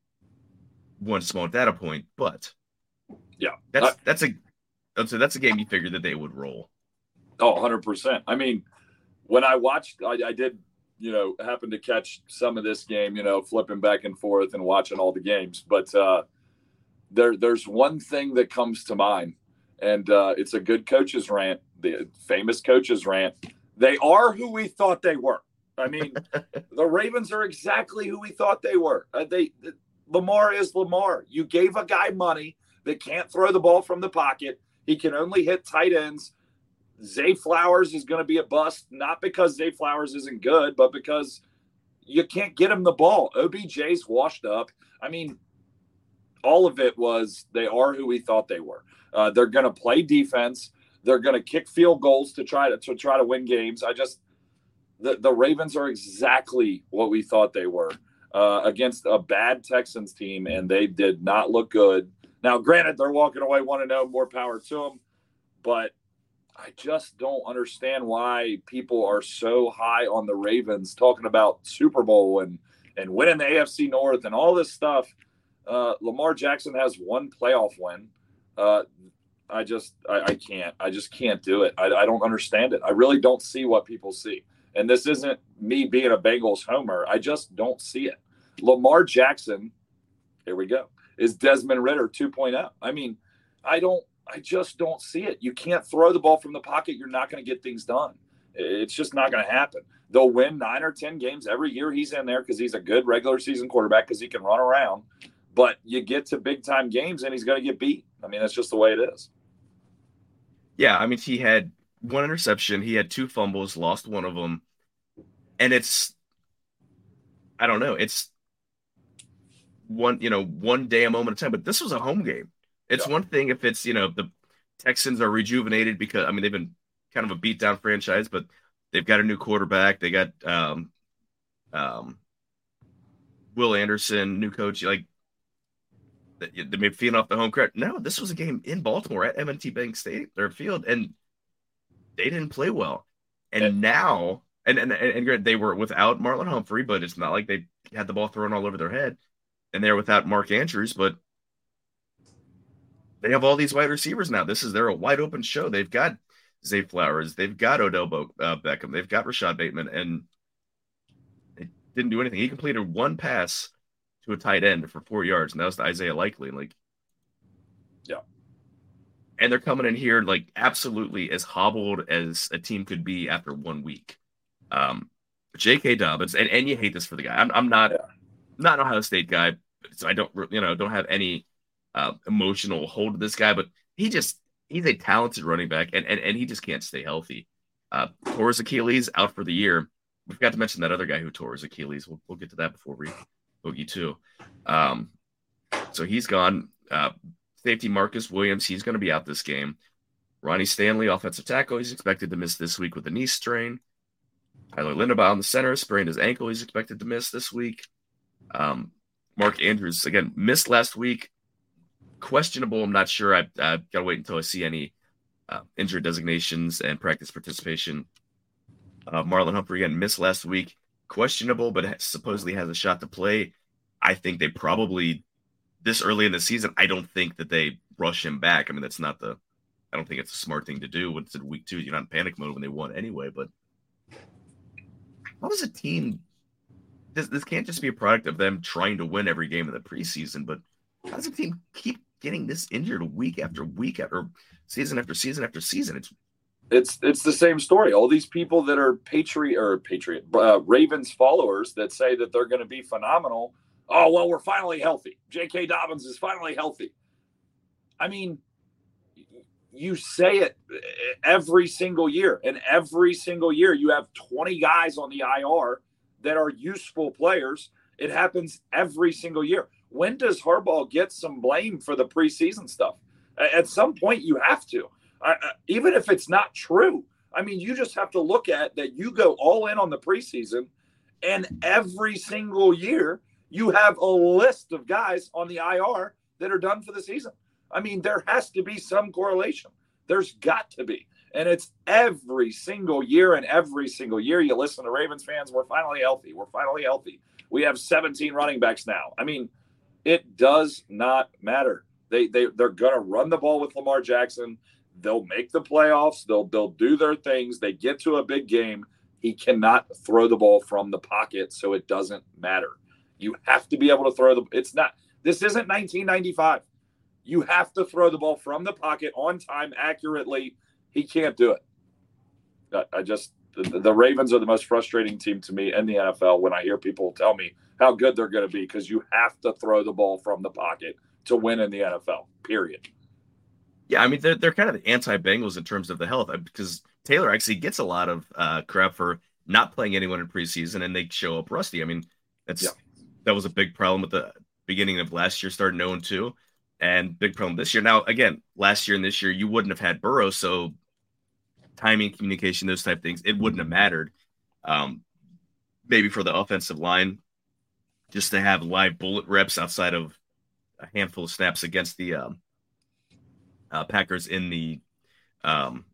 one small data point, but yeah, that's I, that's a that's a that's a game you figured that they would roll. Oh, one hundred percent. I mean, when I watched, I, I did, you know, happen to catch some of this game, you know, flipping back and forth and watching all the games. But uh, there, there's one thing that comes to mind, and uh, it's a good coach's rant, the famous coach's rant. They are who we thought they were. I mean, the Ravens are exactly who we thought they were. Uh, they Lamar is Lamar. You gave a guy money that can't throw the ball from the pocket. He can only hit tight ends. Zay Flowers is going to be a bust, not because Zay Flowers isn't good, but because you can't get him the ball. O B J's washed up. I mean, all of it was they are who we thought they were. Uh, they're going to play defense. They're going to kick field goals to try to, to try to win games. I just the, the Ravens are exactly what we thought they were uh, against a bad Texans team, and they did not look good. Now, granted, they're walking away one and oh, more power to them, but I just don't understand why people are so high on the Ravens talking about Super Bowl and, and winning the A F C North and all this stuff. Uh, Lamar Jackson has one playoff win. Uh, I just, I, I can't, I just can't do it. I, I don't understand it. I really don't see what people see. And this isn't me being a Bengals homer. I just don't see it. Lamar Jackson, here we go, is Desmond Ridder two point oh. I mean, I don't, I just don't see it. You can't throw the ball from the pocket. You're not going to get things done. It's just not going to happen. They'll win nine or ten games every year he's in there because he's a good regular season quarterback because he can run around. But you get to big-time games, and he's going to get beat. I mean, that's just the way it is. Yeah, I mean, he had one interception. He had two fumbles, lost one of them. And it's, I don't know, it's one, you know, one day, a moment of time. But this was a home game. It's yeah. one thing if it's, you know, the Texans are rejuvenated because, I mean, they've been kind of a beat-down franchise, but they've got a new quarterback. They got um, um, Will Anderson, new coach. Like, they may be feeding off the home crowd. No, this was a game in Baltimore at M and T Bank State, their field, and they didn't play well. And, and now And and and they were without Marlon Humphrey, but it's not like they had the ball thrown all over their head. And they're without Mark Andrews, but they have all these wide receivers now. This is they're a wide open show. They've got Zay Flowers, they've got Odell Bo- uh, Beckham, they've got Rashad Bateman, and they didn't do anything. He completed one pass to a tight end for four yards, and that was to Isaiah Likely. Like, yeah. And they're coming in here like absolutely as hobbled as a team could be after one week. Um, J K. Dobbins, and, and you hate this for the guy. I'm, I'm not, yeah. not an Ohio State guy, so I don't, you know, don't have any uh, emotional hold to this guy, but he just, he's a talented running back, and, and, and he just can't stay healthy. Uh, tore his Achilles, out for the year. We forgot to mention that other guy who tore his Achilles. We'll, we'll get to that before we boogie too. Um, so he's gone. Uh, safety Marcus Williams, he's going to be out this game. Ronnie Stanley, offensive tackle, he's expected to miss this week with a knee strain. Tyler Linderbaum, the center, sprained his ankle. He's expected to miss this week. Um, Mark Andrews, again, missed last week. Questionable. I'm not sure. I've, I've got to wait until I see any uh, injury designations and practice participation. Uh, Marlon Humphrey, again, missed last week. Questionable, but supposedly has a shot to play. I think they probably, this early in the season, I don't think that they rush him back. I mean, that's not the, I don't think it's a smart thing to do when it's in week two. You're not in panic mode when they won anyway, but how does a team, this, this can't just be a product of them trying to win every game in the preseason, but how does a team keep getting this injured week after week after season after season after season? It's it's it's the same story. All these people that are Patriot or Patriot uh, Ravens followers that say that they're going to be phenomenal. Oh, well, we're finally healthy. J K. Dobbins is finally healthy. I mean, you say it every single year, and every single year you have twenty guys on the I R that are useful players. It happens every single year. When does Harbaugh get some blame for the preseason stuff? At some point, you have to, uh, even if it's not true. I mean, you just have to look at that. You go all in on the preseason, and every single year you have a list of guys on the I R that are done for the season. I mean, there has to be some correlation. There's got to be. And it's every single year, and every single year you listen to Ravens fans, we're finally healthy. We're finally healthy. We have seventeen running backs now. I mean, it does not matter. They, they, they're going to run the ball with Lamar Jackson. They'll make the playoffs. They'll, they'll do their things. They get to a big game. He cannot throw the ball from the pocket, so it doesn't matter. You have to be able to throw the – it's not – this isn't nineteen ninety-five. You have to throw the ball from the pocket on time accurately. He can't do it. I, I just the, – the Ravens are the most frustrating team to me in the N F L when I hear people tell me how good they're going to be, because you have to throw the ball from the pocket to win in the N F L, period. Yeah, I mean, they're, they're kind of the anti-Bengals in terms of the health, because Taylor actually gets a lot of uh, crap for not playing anyone in preseason, and they show up rusty. I mean, that's yeah. that was a big problem at the beginning of last year, starting oh and two, and big problem this year. Now, again, last year and this year, you wouldn't have had Burrow, so timing, communication, those type of things, it wouldn't have mattered. Um, maybe for the offensive line, just to have live bullet reps outside of a handful of snaps against the um, uh, Packers in the um,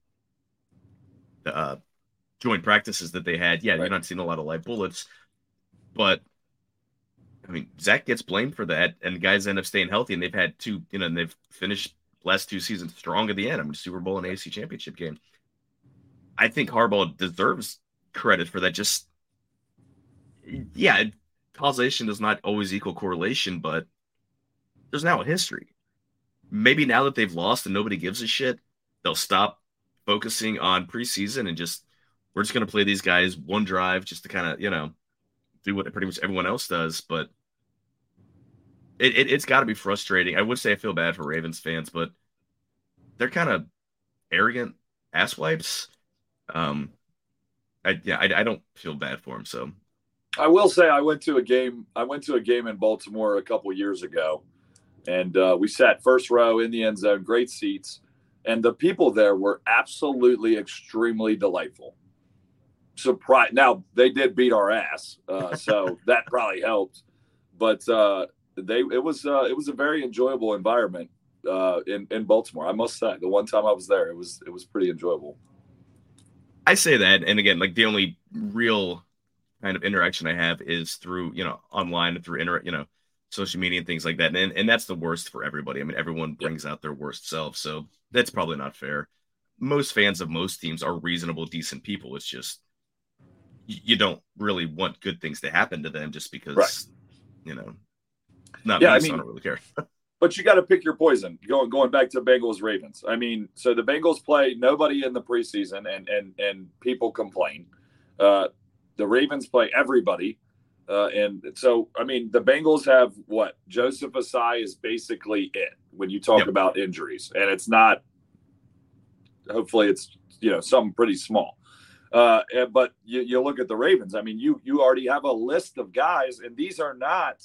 uh, joint practices that they had. Yeah, right. You're not seeing a lot of live bullets, but I mean, Zach gets blamed for that, and the guys end up staying healthy, and they've had two, you know, and they've finished last two seasons strong at the end. I mean, Super Bowl and A F C Championship game. I think Harbaugh deserves credit for that. Just, yeah, causation does not always equal correlation, but there's now a history. Maybe now that they've lost and nobody gives a shit, they'll stop focusing on preseason and just, we're just going to play these guys one drive just to kind of, you know, do what pretty much everyone else does. But it, it, it's got to be frustrating. I would say I feel bad for Ravens fans, but they're kind of arrogant asswipes. Um, I, yeah, I, I don't feel bad for them. So I will say I went to a game. I went to a game in Baltimore a couple years ago, and uh, we sat first row in the end zone, great seats, and the people there were absolutely extremely delightful. Surprise! Now they did beat our ass, uh, so that probably helped. But uh, they it was uh, it was a very enjoyable environment uh, in in Baltimore. I must say, the one time I was there, it was it was pretty enjoyable. I say that, and again, like the only real kind of interaction I have is through, you know, online and through inter, you know, social media and things like that. And and that's the worst for everybody. I mean, everyone brings out their worst self, so that's probably not fair. Most fans of most teams are reasonable, decent people. It's just you don't really want good things to happen to them just because, right. you know, not yeah, me, I so mean, I don't really care. But you got to pick your poison. Going going back to Bengals Ravens. I mean, so the Bengals play nobody in the preseason, and and and people complain. Uh, the Ravens play everybody, uh, and so I mean, the Bengals have what Joseph Ossai is basically it when you talk yep. about injuries, and it's not. Hopefully, it's you know something pretty small. Uh, but you, you look at the Ravens. I mean, you you already have a list of guys, and these are not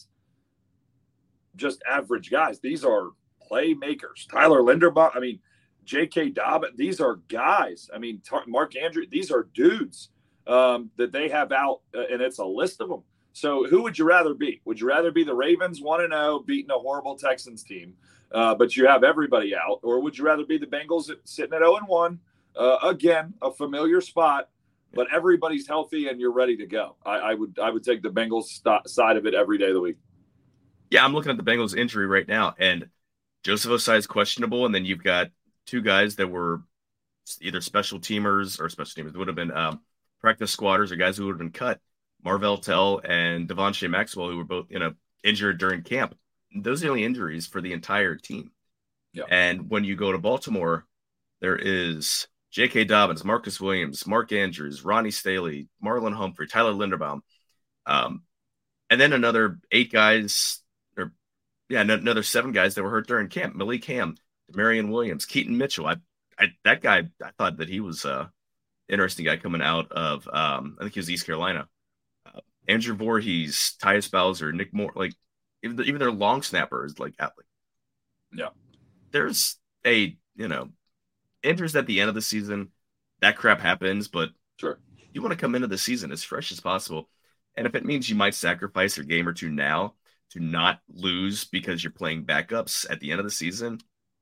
just average guys. These are playmakers. Tyler Linderbaum. I mean, J K. Dobbins. These are guys. I mean, Mark Andrews. These are dudes um, that they have out, uh, and it's a list of them. So, who would you rather be? Would you rather be the Ravens one and zero beating a horrible Texans team, uh, but you have everybody out, or would you rather be the Bengals sitting at zero and one? Uh, again, a familiar spot, but everybody's healthy and you're ready to go. I, I would I would take the Bengals st- side of it every day of the week. Yeah, I'm looking at the Bengals injury right now, and Joseph Ossai is questionable, and then you've got two guys that were either special teamers or special teamers. It would have been um, practice squatters or guys who would have been cut. Marvell Tell and Devontae Maxwell, who were both, you know, injured during camp. Those are the only injuries for the entire team. Yeah. And when you go to Baltimore, there is J K. Dobbins, Marcus Williams, Mark Andrews, Ronnie Staley, Marlon Humphrey, Tyler Linderbaum, um, and then another eight guys. Yeah, another seven guys that were hurt during camp. Malik Ham, Marion Williams, Keaton Mitchell. I, I that guy, I thought that he was a interesting guy coming out of, um, I think he was East Carolina. Uh, Andrew Voorhees, Tyus Bowser, Nick Moore, like even, even their long snappers, like, like, yeah, there's a, you know, injuries at the end of the season. That crap happens, but sure, you want to come into the season as fresh as possible. And if it means you might sacrifice a game or two now to not lose because you're playing backups at the end of the season.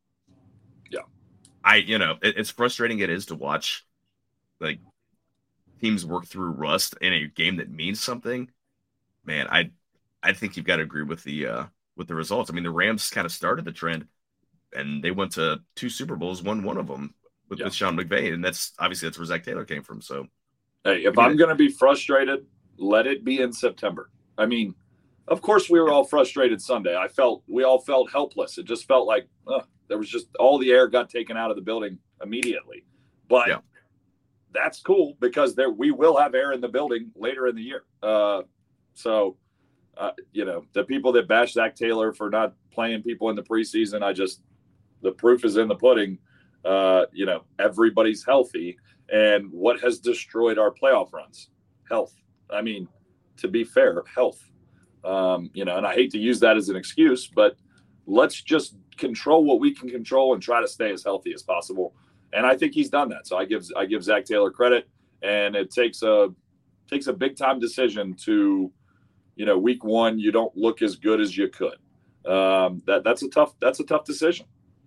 Yeah. I, you know, it, it's frustrating it is to watch like teams work through rust in a game that means something. Man, I, I think you've got to agree with the, uh, with the results. I mean, the Rams kind of started the trend and they went to two Super Bowls, won one of them with, yeah. with Sean McVay. And that's obviously that's where Zach Taylor came from. So, hey, if I'm going to be frustrated, let it be in September. I mean, of course, we were all frustrated Sunday. I felt we all felt helpless. It just felt like uh, there was just all the air got taken out of the building immediately. But yeah. that's cool because there we will have air in the building later in the year. Uh, so, uh, you know, the people that bash Zach Taylor for not playing people in the preseason, I just the proof is in the pudding. Uh, you know, everybody's healthy, and what has destroyed our playoff runs? Health. I mean, to be fair, health. Um, you know, and I hate to use that as an excuse, but let's just control what we can control and try to stay as healthy as possible. And I think he's done that. So I give I give Zach Taylor credit, and it takes a takes a big time decision to, you know, week one you don't look as good as you could. Um, that that's a tough that's a tough decision.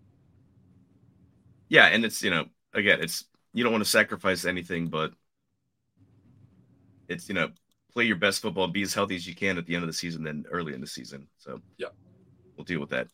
Yeah, and it's you know again it's you don't want to sacrifice anything, but it's you know. play your best football and be as healthy as you can at the end of the season than early in the season. So yeah, we'll deal with that.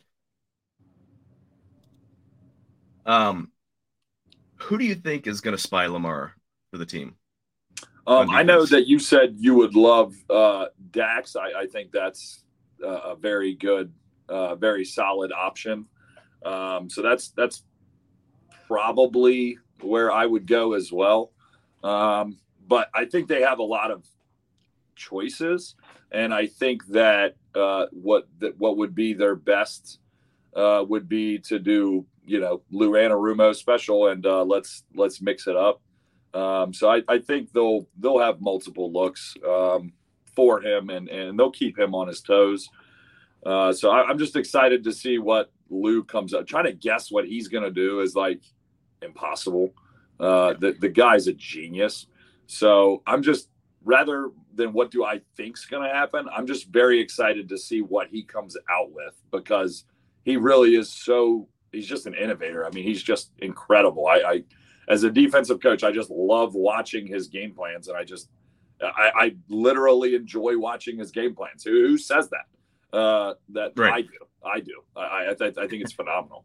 Um, who do you think is going to spy Lamar for the team? Um, I know that you said you would love uh, Dax. I, I think that's uh, a very good, uh, very solid option. Um, so that's that's probably where I would go as well. Um, but I think they have a lot of choices, and I think that uh, what that what would be their best uh, would be to do you know Lou Anarumo special and uh, let's let's mix it up. Um, so I, I think they'll they'll have multiple looks um, for him, and and they'll keep him on his toes. Uh, so I, I'm just excited to see what Lou comes up. Trying to guess what he's going to do is like impossible. Uh, the the guy's a genius. So I'm just rather than what do I think's going to happen, I'm just very excited to see what he comes out with, because he really is so, he's just an innovator. I mean, he's just incredible. I, I, as a defensive coach, I just love watching his game plans, and I just I, I literally enjoy watching his game plans. Who, who says that? Uh, that right. I do. I do. I I, th- I think it's phenomenal.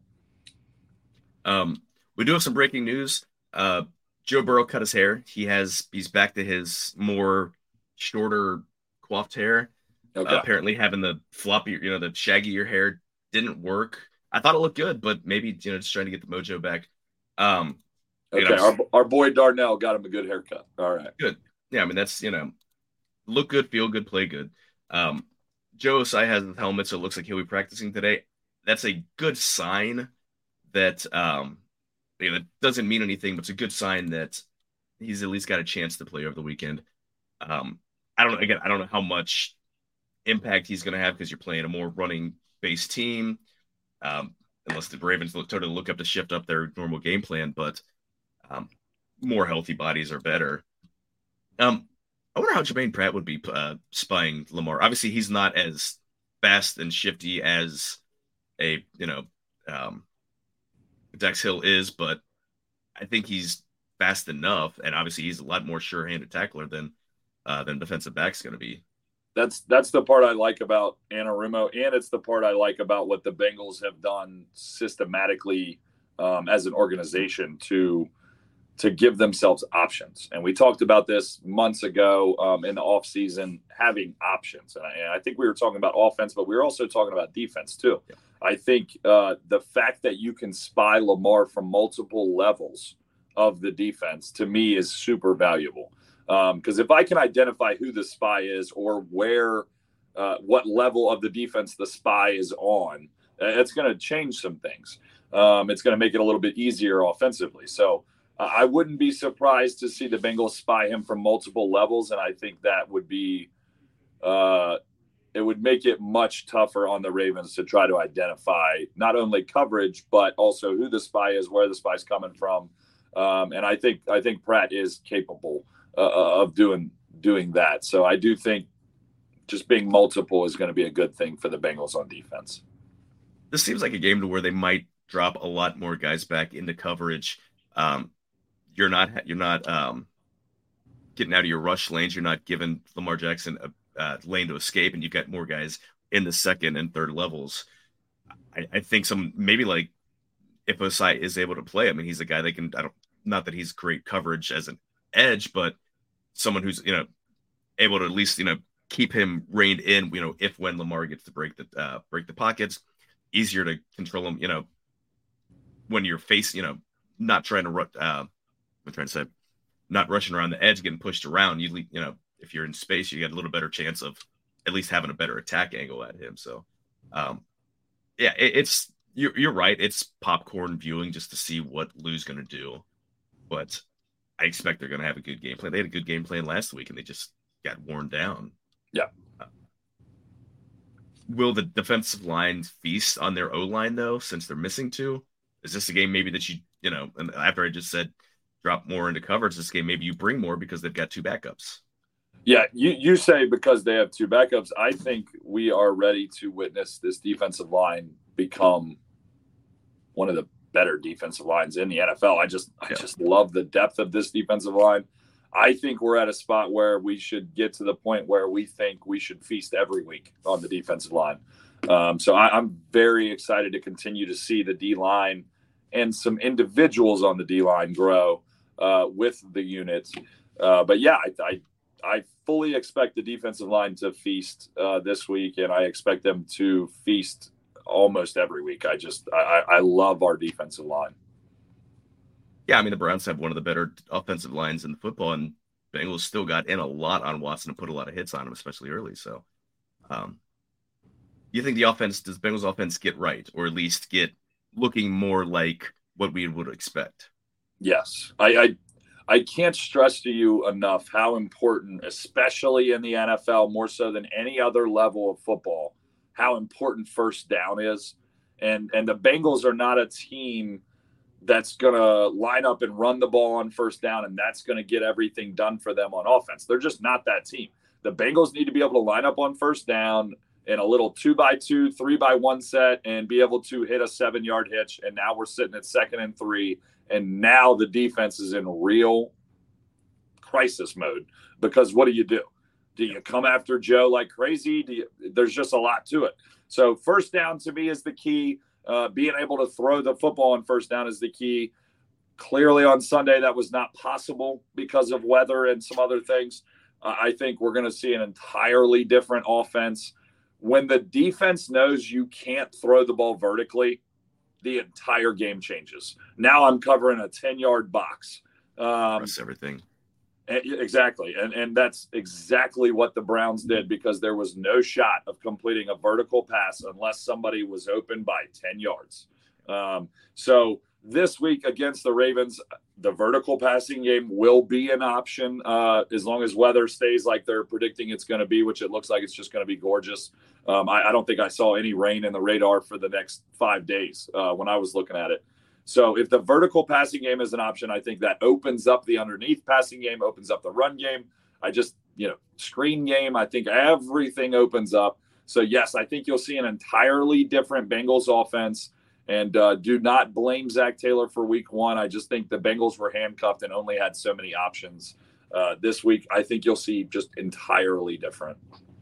Um, we do have some breaking news. Uh, Joe Burrow cut his hair. He has he's back to his more shorter coiffed hair. Okay. Uh, apparently, having the floppy, you know, the shaggier hair didn't work. I thought it looked good, but maybe you know, just trying to get the mojo back. Um, okay, you know, our our boy Darnell got him a good haircut. All right, good. Yeah, I mean that's you know, look good, feel good, play good. Um, Joe Osai has his helmet, so it looks like he'll be practicing today. That's a good sign that um, you know, that doesn't mean anything, but it's a good sign that he's at least got a chance to play over the weekend. Um, I don't know. Again, I don't know how much impact he's going to have because you're playing a more running-based team, um, unless the Ravens look, totally look up to shift up their normal game plan. But um, more healthy bodies are better. Um, I wonder how Jermaine Pratt would be uh, spying Lamar. Obviously, he's not as fast and shifty as a you know um, Dex Hill is, but I think he's fast enough, and obviously he's a lot more sure-handed tackler than uh, than defensive back's going to be. That's that's the part I like about Anarumo, and it's the part I like about what the Bengals have done systematically um, as an organization to to give themselves options. And we talked about this months ago um, in the offseason, having options. And I, and I think we were talking about offense, but we were also talking about defense too. Yeah. I think uh, the fact that you can spy Lamar from multiple levels of the defense, to me, is super valuable. Because um, if I can identify who the spy is or where, uh, what level of the defense the spy is on, it's going to change some things. Um, it's going to make it a little bit easier offensively. So uh, I wouldn't be surprised to see the Bengals spy him from multiple levels. And I think that would be, uh, it would make it much tougher on the Ravens to try to identify not only coverage, but also who the spy is, where the spy is coming from. Um, and I think, I think Pratt is capable Uh, of doing doing that. So I do think just being multiple is going to be a good thing for the Bengals on defense. This seems like a game to where they might drop a lot more guys back into coverage. Um, you're not you're not um, getting out of your rush lanes. You're not giving Lamar Jackson a, a lane to escape, and you've got more guys in the second and third levels. I, I think some maybe like if Osai is able to play. I mean, he's a guy that can. I don't not that he's great coverage as an edge, but someone who's, you know, able to at least, you know, keep him reined in, you know, if when Lamar gets to break the uh, break the pockets, easier to control him, you know, when you're facing, you know, not trying to run, uh, I'm trying to say, not rushing around the edge, getting pushed around. You, you know, if you're in space, you got a little better chance of at least having a better attack angle at him. So, um, yeah, it, it's, you're, you're right. It's popcorn viewing just to see what Lou's going to do. But I expect they're going to have a good game plan. They had a good game plan last week, and they just got worn down. Yeah. Uh, will the defensive line feast on their O-line, though, since they're missing two? Is this a game maybe that you, you know, and after I just said drop more into coverage, this game maybe you bring more because they've got two backups? Yeah, you, you say because they have two backups. I think we are ready to witness this defensive line become one of the better defensive lines in the N F L. I just I yeah. just love the depth of this defensive line. I think we're at a spot where we should get to the point where we think we should feast every week on the defensive line. Um, so I, I'm very excited to continue to see the D-line and some individuals on the D-line grow uh, with the units. Uh, but yeah, I, I I fully expect the defensive line to feast uh, this week, and I expect them to feast almost every week. I just, I, I love our defensive line. Yeah, I mean, the Browns have one of the better offensive lines in the football, and Bengals still got in a lot on Watson and put a lot of hits on him, especially early. So, um, you think the offense, does Bengals offense get right, or at least get looking more like what we would expect? Yes. I, I, I can't stress to you enough how important, especially in the N F L, more so than any other level of football, how important first down is. And and the Bengals are not a team that's going to line up and run the ball on first down, and that's going to get everything done for them on offense. They're just not that team. The Bengals need to be able to line up on first down in a little two by two, three by one set and be able to hit a seven-yard hitch. And now we're sitting at second and three, And now the defense is in real crisis mode because what do you do? Do you come after Joe like crazy? Do you, there's just a lot to it. So first down to me is the key. Uh, being able to throw the football on first down is the key. Clearly on Sunday, that was not possible because of weather and some other things. Uh, I think we're going to see an entirely different offense. When the defense knows you can't throw the ball vertically, the entire game changes. Now I'm covering a ten-yard box. Um, That's everything. Exactly. And and that's exactly what the Browns did because there was no shot of completing a vertical pass unless somebody was open by ten yards. Um, so this week against the Ravens, the vertical passing game will be an option uh, as long as weather stays like they're predicting it's going to be, which it looks like it's just going to be gorgeous. Um, I, I don't think I saw any rain in the radar for the next five days uh, when I was looking at it. So if the vertical passing game is an option, I think that opens up the underneath passing game, opens up the run game. I just, you know, screen game, I think everything opens up. So, yes, I think you'll see an entirely different Bengals offense. And uh, do not blame Zach Taylor for week one. I just think the Bengals were handcuffed and only had so many options. Uh, this week, I think you'll see just entirely different.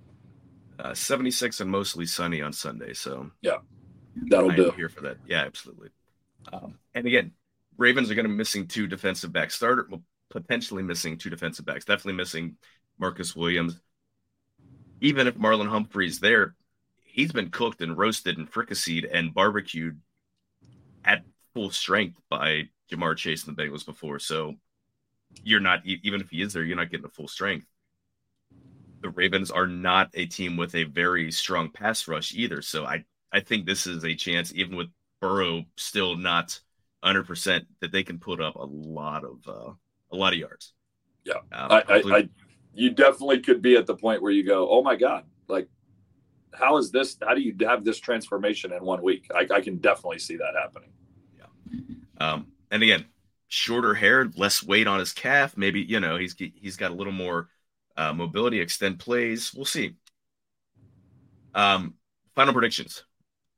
Uh, seventy-six and mostly sunny on Sunday. So, yeah, that'll I do. am here for that. Yeah, absolutely. Um, and again, Ravens are going to be missing two defensive backs. Starter, well, potentially missing two defensive backs. Definitely missing Marcus Williams. Even if Marlon Humphrey's there, he's been cooked and roasted and fricasseed and barbecued at full strength by Jamar Chase and the Bengals before. So you're not, even if he is there, you're not getting a full strength. The Ravens are not a team with a very strong pass rush either. So I, I think this is a chance, even with Burrow still not one hundred percent, that they can put up a lot of uh, a lot of yards. Yeah, um, I, I, I, you definitely could be at the point where you go, oh my God, like, how is this? How do you have this transformation in one week? I, I can definitely see that happening. Yeah, um, and again, shorter hair, less weight on his calf. Maybe you know he's he's got a little more uh, mobility, extend plays. We'll see. Um, final predictions.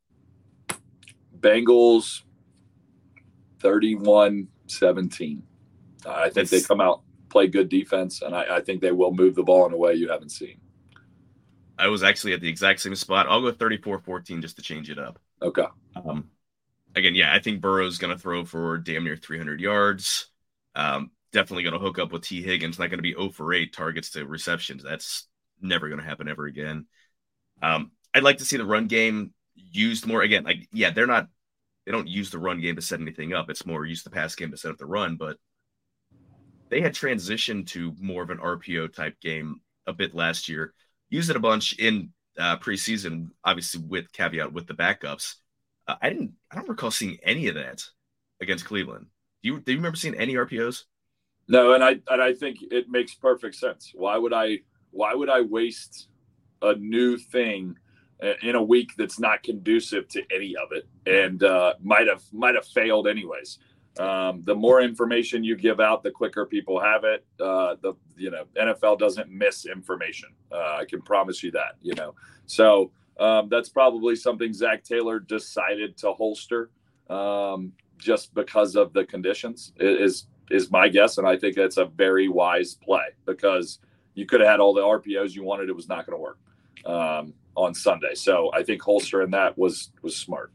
Bengals thirty-one seventeen. Uh, I think they come out, play good defense, and I, I think they will move the ball in a way you haven't seen. I was actually at the exact same spot. I'll go thirty-four fourteen just to change it up. Okay. Um, again, yeah, I think Burrow's going to throw for damn near three hundred yards. Um, definitely going to hook up with T. Higgins. Not going to be zero for eight targets to receptions. That's never going to happen ever again. Um, I'd like to see the run game used more. Again, like, yeah, they're not, they don't use the run game to set anything up. It's more use the pass game to set up the run, but they had transitioned to more of an R P O type game a bit last year. Used it a bunch in uh, preseason, obviously with caveat with the backups. Uh, I didn't, I don't recall seeing any of that against Cleveland. Do you, do you remember seeing any R P Os? No, and I and I think it makes perfect sense. Why would I? Why would I waste a new thing in a week that's not conducive to any of it, and uh, might have might have failed anyways? Um, the more information you give out, the quicker people have it. Uh, the you know N F L doesn't miss information. Uh, I can promise you that. You know, so um, that's probably something Zach Taylor decided to holster um, just because of the conditions. Is is my guess, and I think that's a very wise play because you could have had all the R P Os you wanted. It was not going to work um, on Sunday. So I think holstering that was was smart.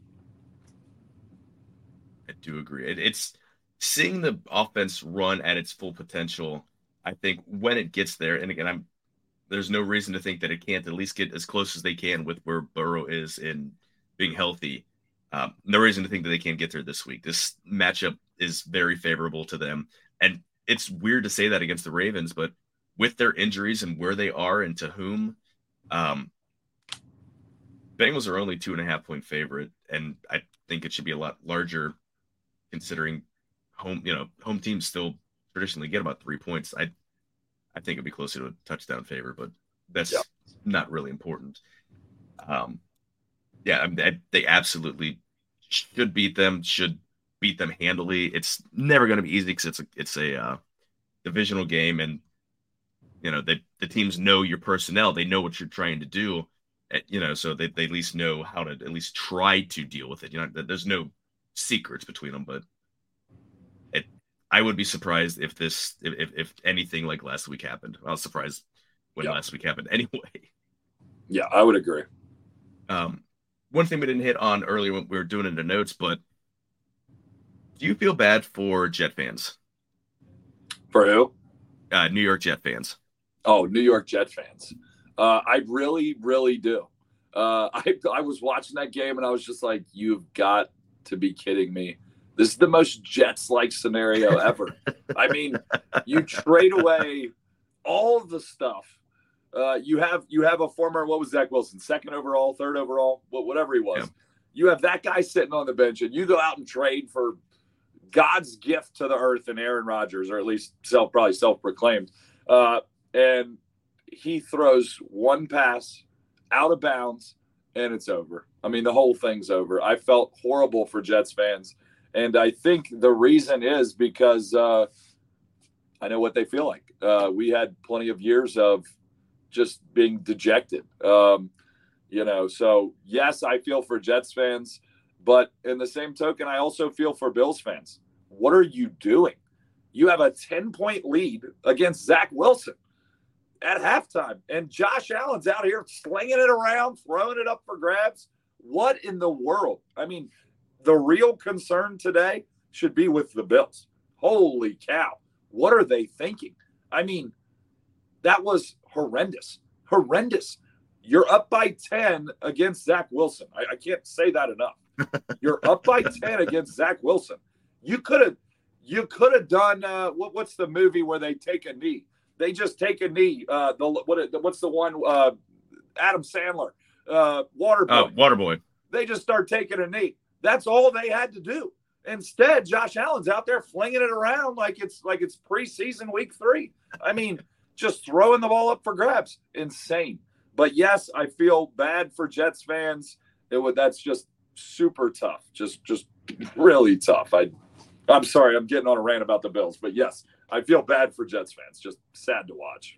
I do agree. It, it's seeing the offense run at its full potential. I think when it gets there, and again, I'm there's no reason to think that it can't at least get as close as they can with where Burrow is in being healthy. Um, no reason to think that they can't get there this week. This matchup is very favorable to them, and it's weird to say that against the Ravens, but with their injuries and where they are and to whom, um, Bengals are only two and a half point favorite, and I think it should be a lot larger. Considering home, you know, home teams still traditionally get about three points. I, I think it'd be closer to a touchdown favor, but that's yeah. not really important. Um, yeah, I mean, they, they absolutely should beat them. Should beat them handily. It's never going to be easy because it's a it's a uh, divisional game, and you know they, the teams know your personnel. They know what you're trying to do. You know, so they, they at least know how to at least try to deal with it. You know, there's no secrets between them, but I would be surprised if this, if, if, if anything like last week happened. I was surprised when Yeah. last week happened anyway. Yeah, I would agree. Um, one thing we didn't hit on earlier when we were doing it in the notes, but do you feel bad for Jet fans? For who? Uh, New York Jet fans. Oh, New York Jet fans. Uh, I really, really do. Uh, I I was watching that game and I was just like, you've got to be kidding me. This is the most Jets-like scenario ever. I mean, you trade away all of the stuff. Uh, you have you have a former, what was Zach Wilson, second overall, third overall, whatever he was. Yeah. You have that guy sitting on the bench, and you go out and trade for God's gift to the earth and Aaron Rodgers, or at least self probably self-proclaimed. Uh, and he throws one pass out of bounds, and it's over. I mean, the whole thing's over. I felt horrible for Jets fans. And I think the reason is because uh, I know what they feel like. Uh, we had plenty of years of just being dejected. Um, you know, so yes, I feel for Jets fans, but in the same token, I also feel for Bills fans. What are you doing? You have a ten-point lead against Zach Wilson at halftime, and Josh Allen's out here slinging it around, throwing it up for grabs. What in the world? I mean, the real concern today should be with the Bills. Holy cow. What are they thinking? I mean, that was horrendous. Horrendous. You're up by ten against Zach Wilson. I, I can't say that enough. You're up by ten against Zach Wilson. You could have you could have done uh, what, what's the movie where they take a knee? They just take a knee. Uh, the what? What's the one? Uh, Adam Sandler, uh, Waterboy. Uh, Waterboy. They just start taking a knee. That's all they had to do. Instead, Josh Allen's out there flinging it around like it's like it's preseason week three. I mean, just throwing the ball up for grabs. Insane. But yes, I feel bad for Jets fans. It would. That's just super tough. Just, just really tough. I, I'm sorry, I'm getting on a rant about the Bills, but yes, I feel bad for Jets fans. Just sad to watch.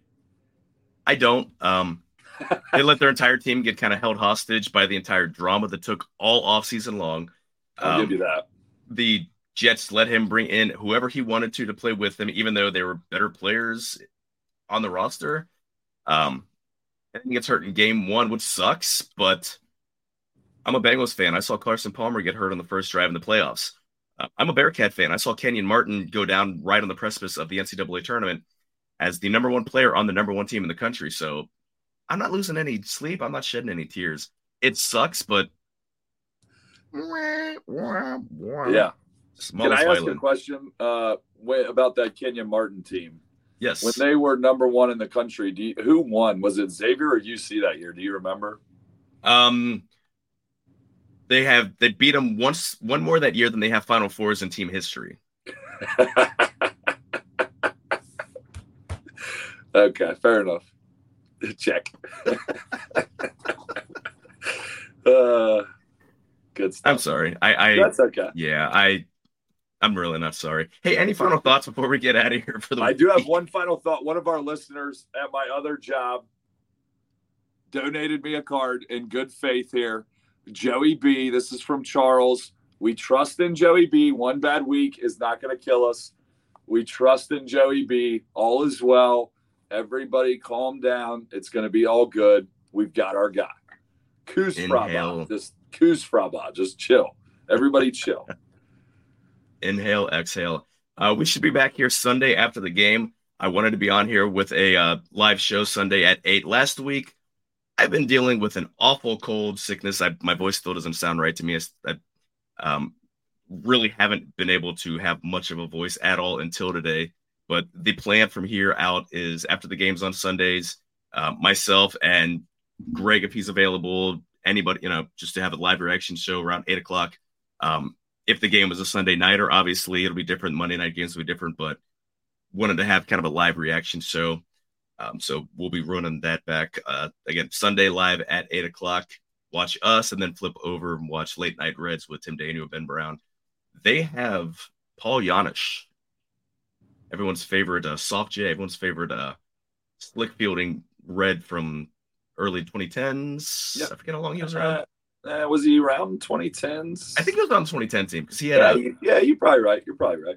I don't. Um, they let their entire team get kind of held hostage by the entire drama that took all offseason long. I'll um, give you that. The Jets let him bring in whoever he wanted to to play with him, even though they were better players on the roster. Um, I think he gets hurt in game one, which sucks, but I'm a Bengals fan. I saw Carson Palmer get hurt on the first drive in the playoffs. Uh, I'm a Bearcat fan. I saw Kenyon Martin go down right on the precipice of the N C double A tournament as the number one player on the number one team in the country. So I'm not losing any sleep. I'm not shedding any tears. It sucks, but yeah. Small Can I ask violin. you a question uh, about that Kenyon Martin team? Yes. When they were number one in the country, do you, who won? Was it Xavier or U C that year? Do you remember? Um, they have they beat them once, one more that year than they have Final Fours in team history. Okay, fair enough. Check. uh, good stuff. I'm sorry. I, I That's okay. Yeah, I I'm really not sorry. Hey, any final thoughts before we get out of here for the I week? do have one final thought. One of our listeners at my other job donated me a card in good faith here. Joey B. This is from Charles. We trust in Joey B. One bad week is not going to kill us. We trust in Joey B. All is well. Everybody calm down. It's going to be all good. We've got our guy. Kuz Fraba. Just Kuz Fraba. Just chill. Everybody chill. Inhale, exhale. Uh, we should be back here Sunday after the game. I wanted to be on here with a uh, live show Sunday at eight. Last week, I've been dealing with an awful cold sickness. I, my voice still doesn't sound right to me. I, I um, really haven't been able to have much of a voice at all until today. But the plan from here out is after the games on Sundays, uh, myself and Greg, if he's available, anybody, you know, just to have a live reaction show around eight o'clock. Um, if the game was a Sunday nighter, obviously it'll be different. Monday night games will be different, but wanted to have kind of a live reaction show. Um, so we'll be running that back uh, again, Sunday live at eight o'clock. Watch us and then flip over and watch Late Night Reds with Tim Daniel, Ben Brown. They have Paul Janisch, everyone's favorite uh, soft J, everyone's favorite uh, slick fielding Red from early twenty tens. Yep. I forget how long he was around. Uh, uh, was he around twenty tens? I think he was on the twenty ten team because he had yeah, a you, yeah, you're probably right. You're probably right.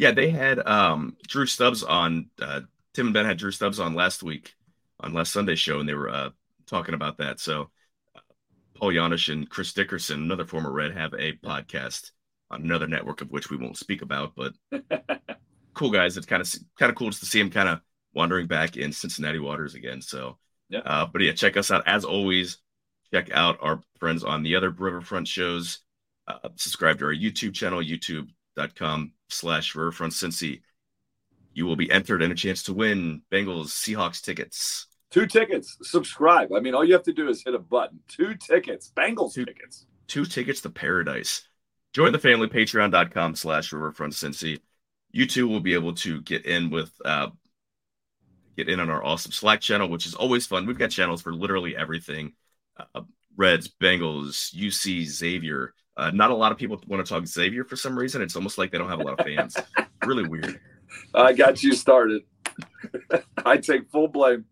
Yeah, they had um, Drew Stubbs on. Uh, Tim and Ben had Drew Stubbs on last week on last Sunday's show, and they were uh, talking about that. So uh, Paul Janisch and Chris Dickerson, another former Red, have a podcast on another network of which we won't speak about, but cool guys. It's kind of kind of cool just to see him kind of wandering back in Cincinnati waters again. So, yeah. Uh, but yeah, check us out as always. Check out our friends on the other Riverfront shows. Uh, subscribe to our YouTube channel, youtube.com slash Riverfront Cincy. You will be entered in a chance to win Bengals Seahawks tickets. Two tickets. Subscribe. I mean, all you have to do is hit a button. Two tickets. Bengals two, tickets. Two tickets to paradise. Join the family, patreon.com slash Riverfront Cincy. You too will be able to get in with uh, get in on our awesome Slack channel, which is always fun. We've got channels for literally everything. Uh, Reds, Bengals, U C, Xavier. Uh, not a lot of people want to talk Xavier for some reason. It's almost like they don't have a lot of fans. Really weird. I got you started. I take full blame.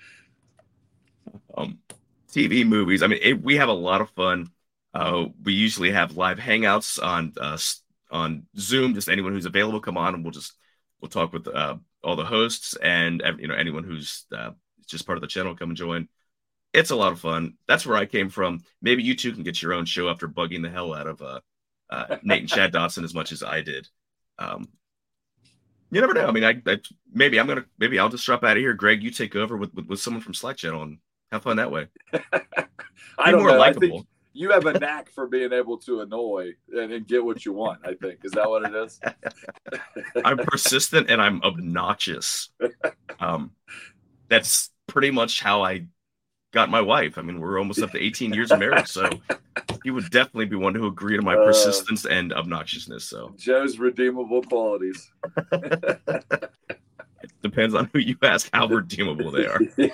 Um, T V, movies. I mean, it, we have a lot of fun. Uh, we usually have live hangouts on uh, on Zoom. Just anyone who's available, come on, and we'll just we'll talk with uh, all the hosts and you know anyone who's uh, just part of the channel. Come and join. It's a lot of fun. That's where I came from. Maybe you two can get your own show after bugging the hell out of uh, uh, Nate and Chad Dotson as much as I did. Um, you never know. I mean, I, I maybe I'm gonna maybe I'll just drop out of here. Greg, you take over with with, with someone from Slack channel and have fun that way. I don't more know. likable. I think you have a knack for being able to annoy and, and get what you want, I think. Is that what it is? I'm persistent and I'm obnoxious. Um, that's pretty much how I got my wife. I mean, we're almost up to eighteen years of marriage, so he would definitely be one to agree to my uh, persistence and obnoxiousness. So Joe's redeemable qualities. It depends on who you ask how redeemable they are. Yeah.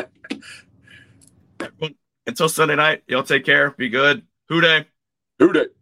Until Sunday night, y'all take care. Be good. Hoo day. Hoo day.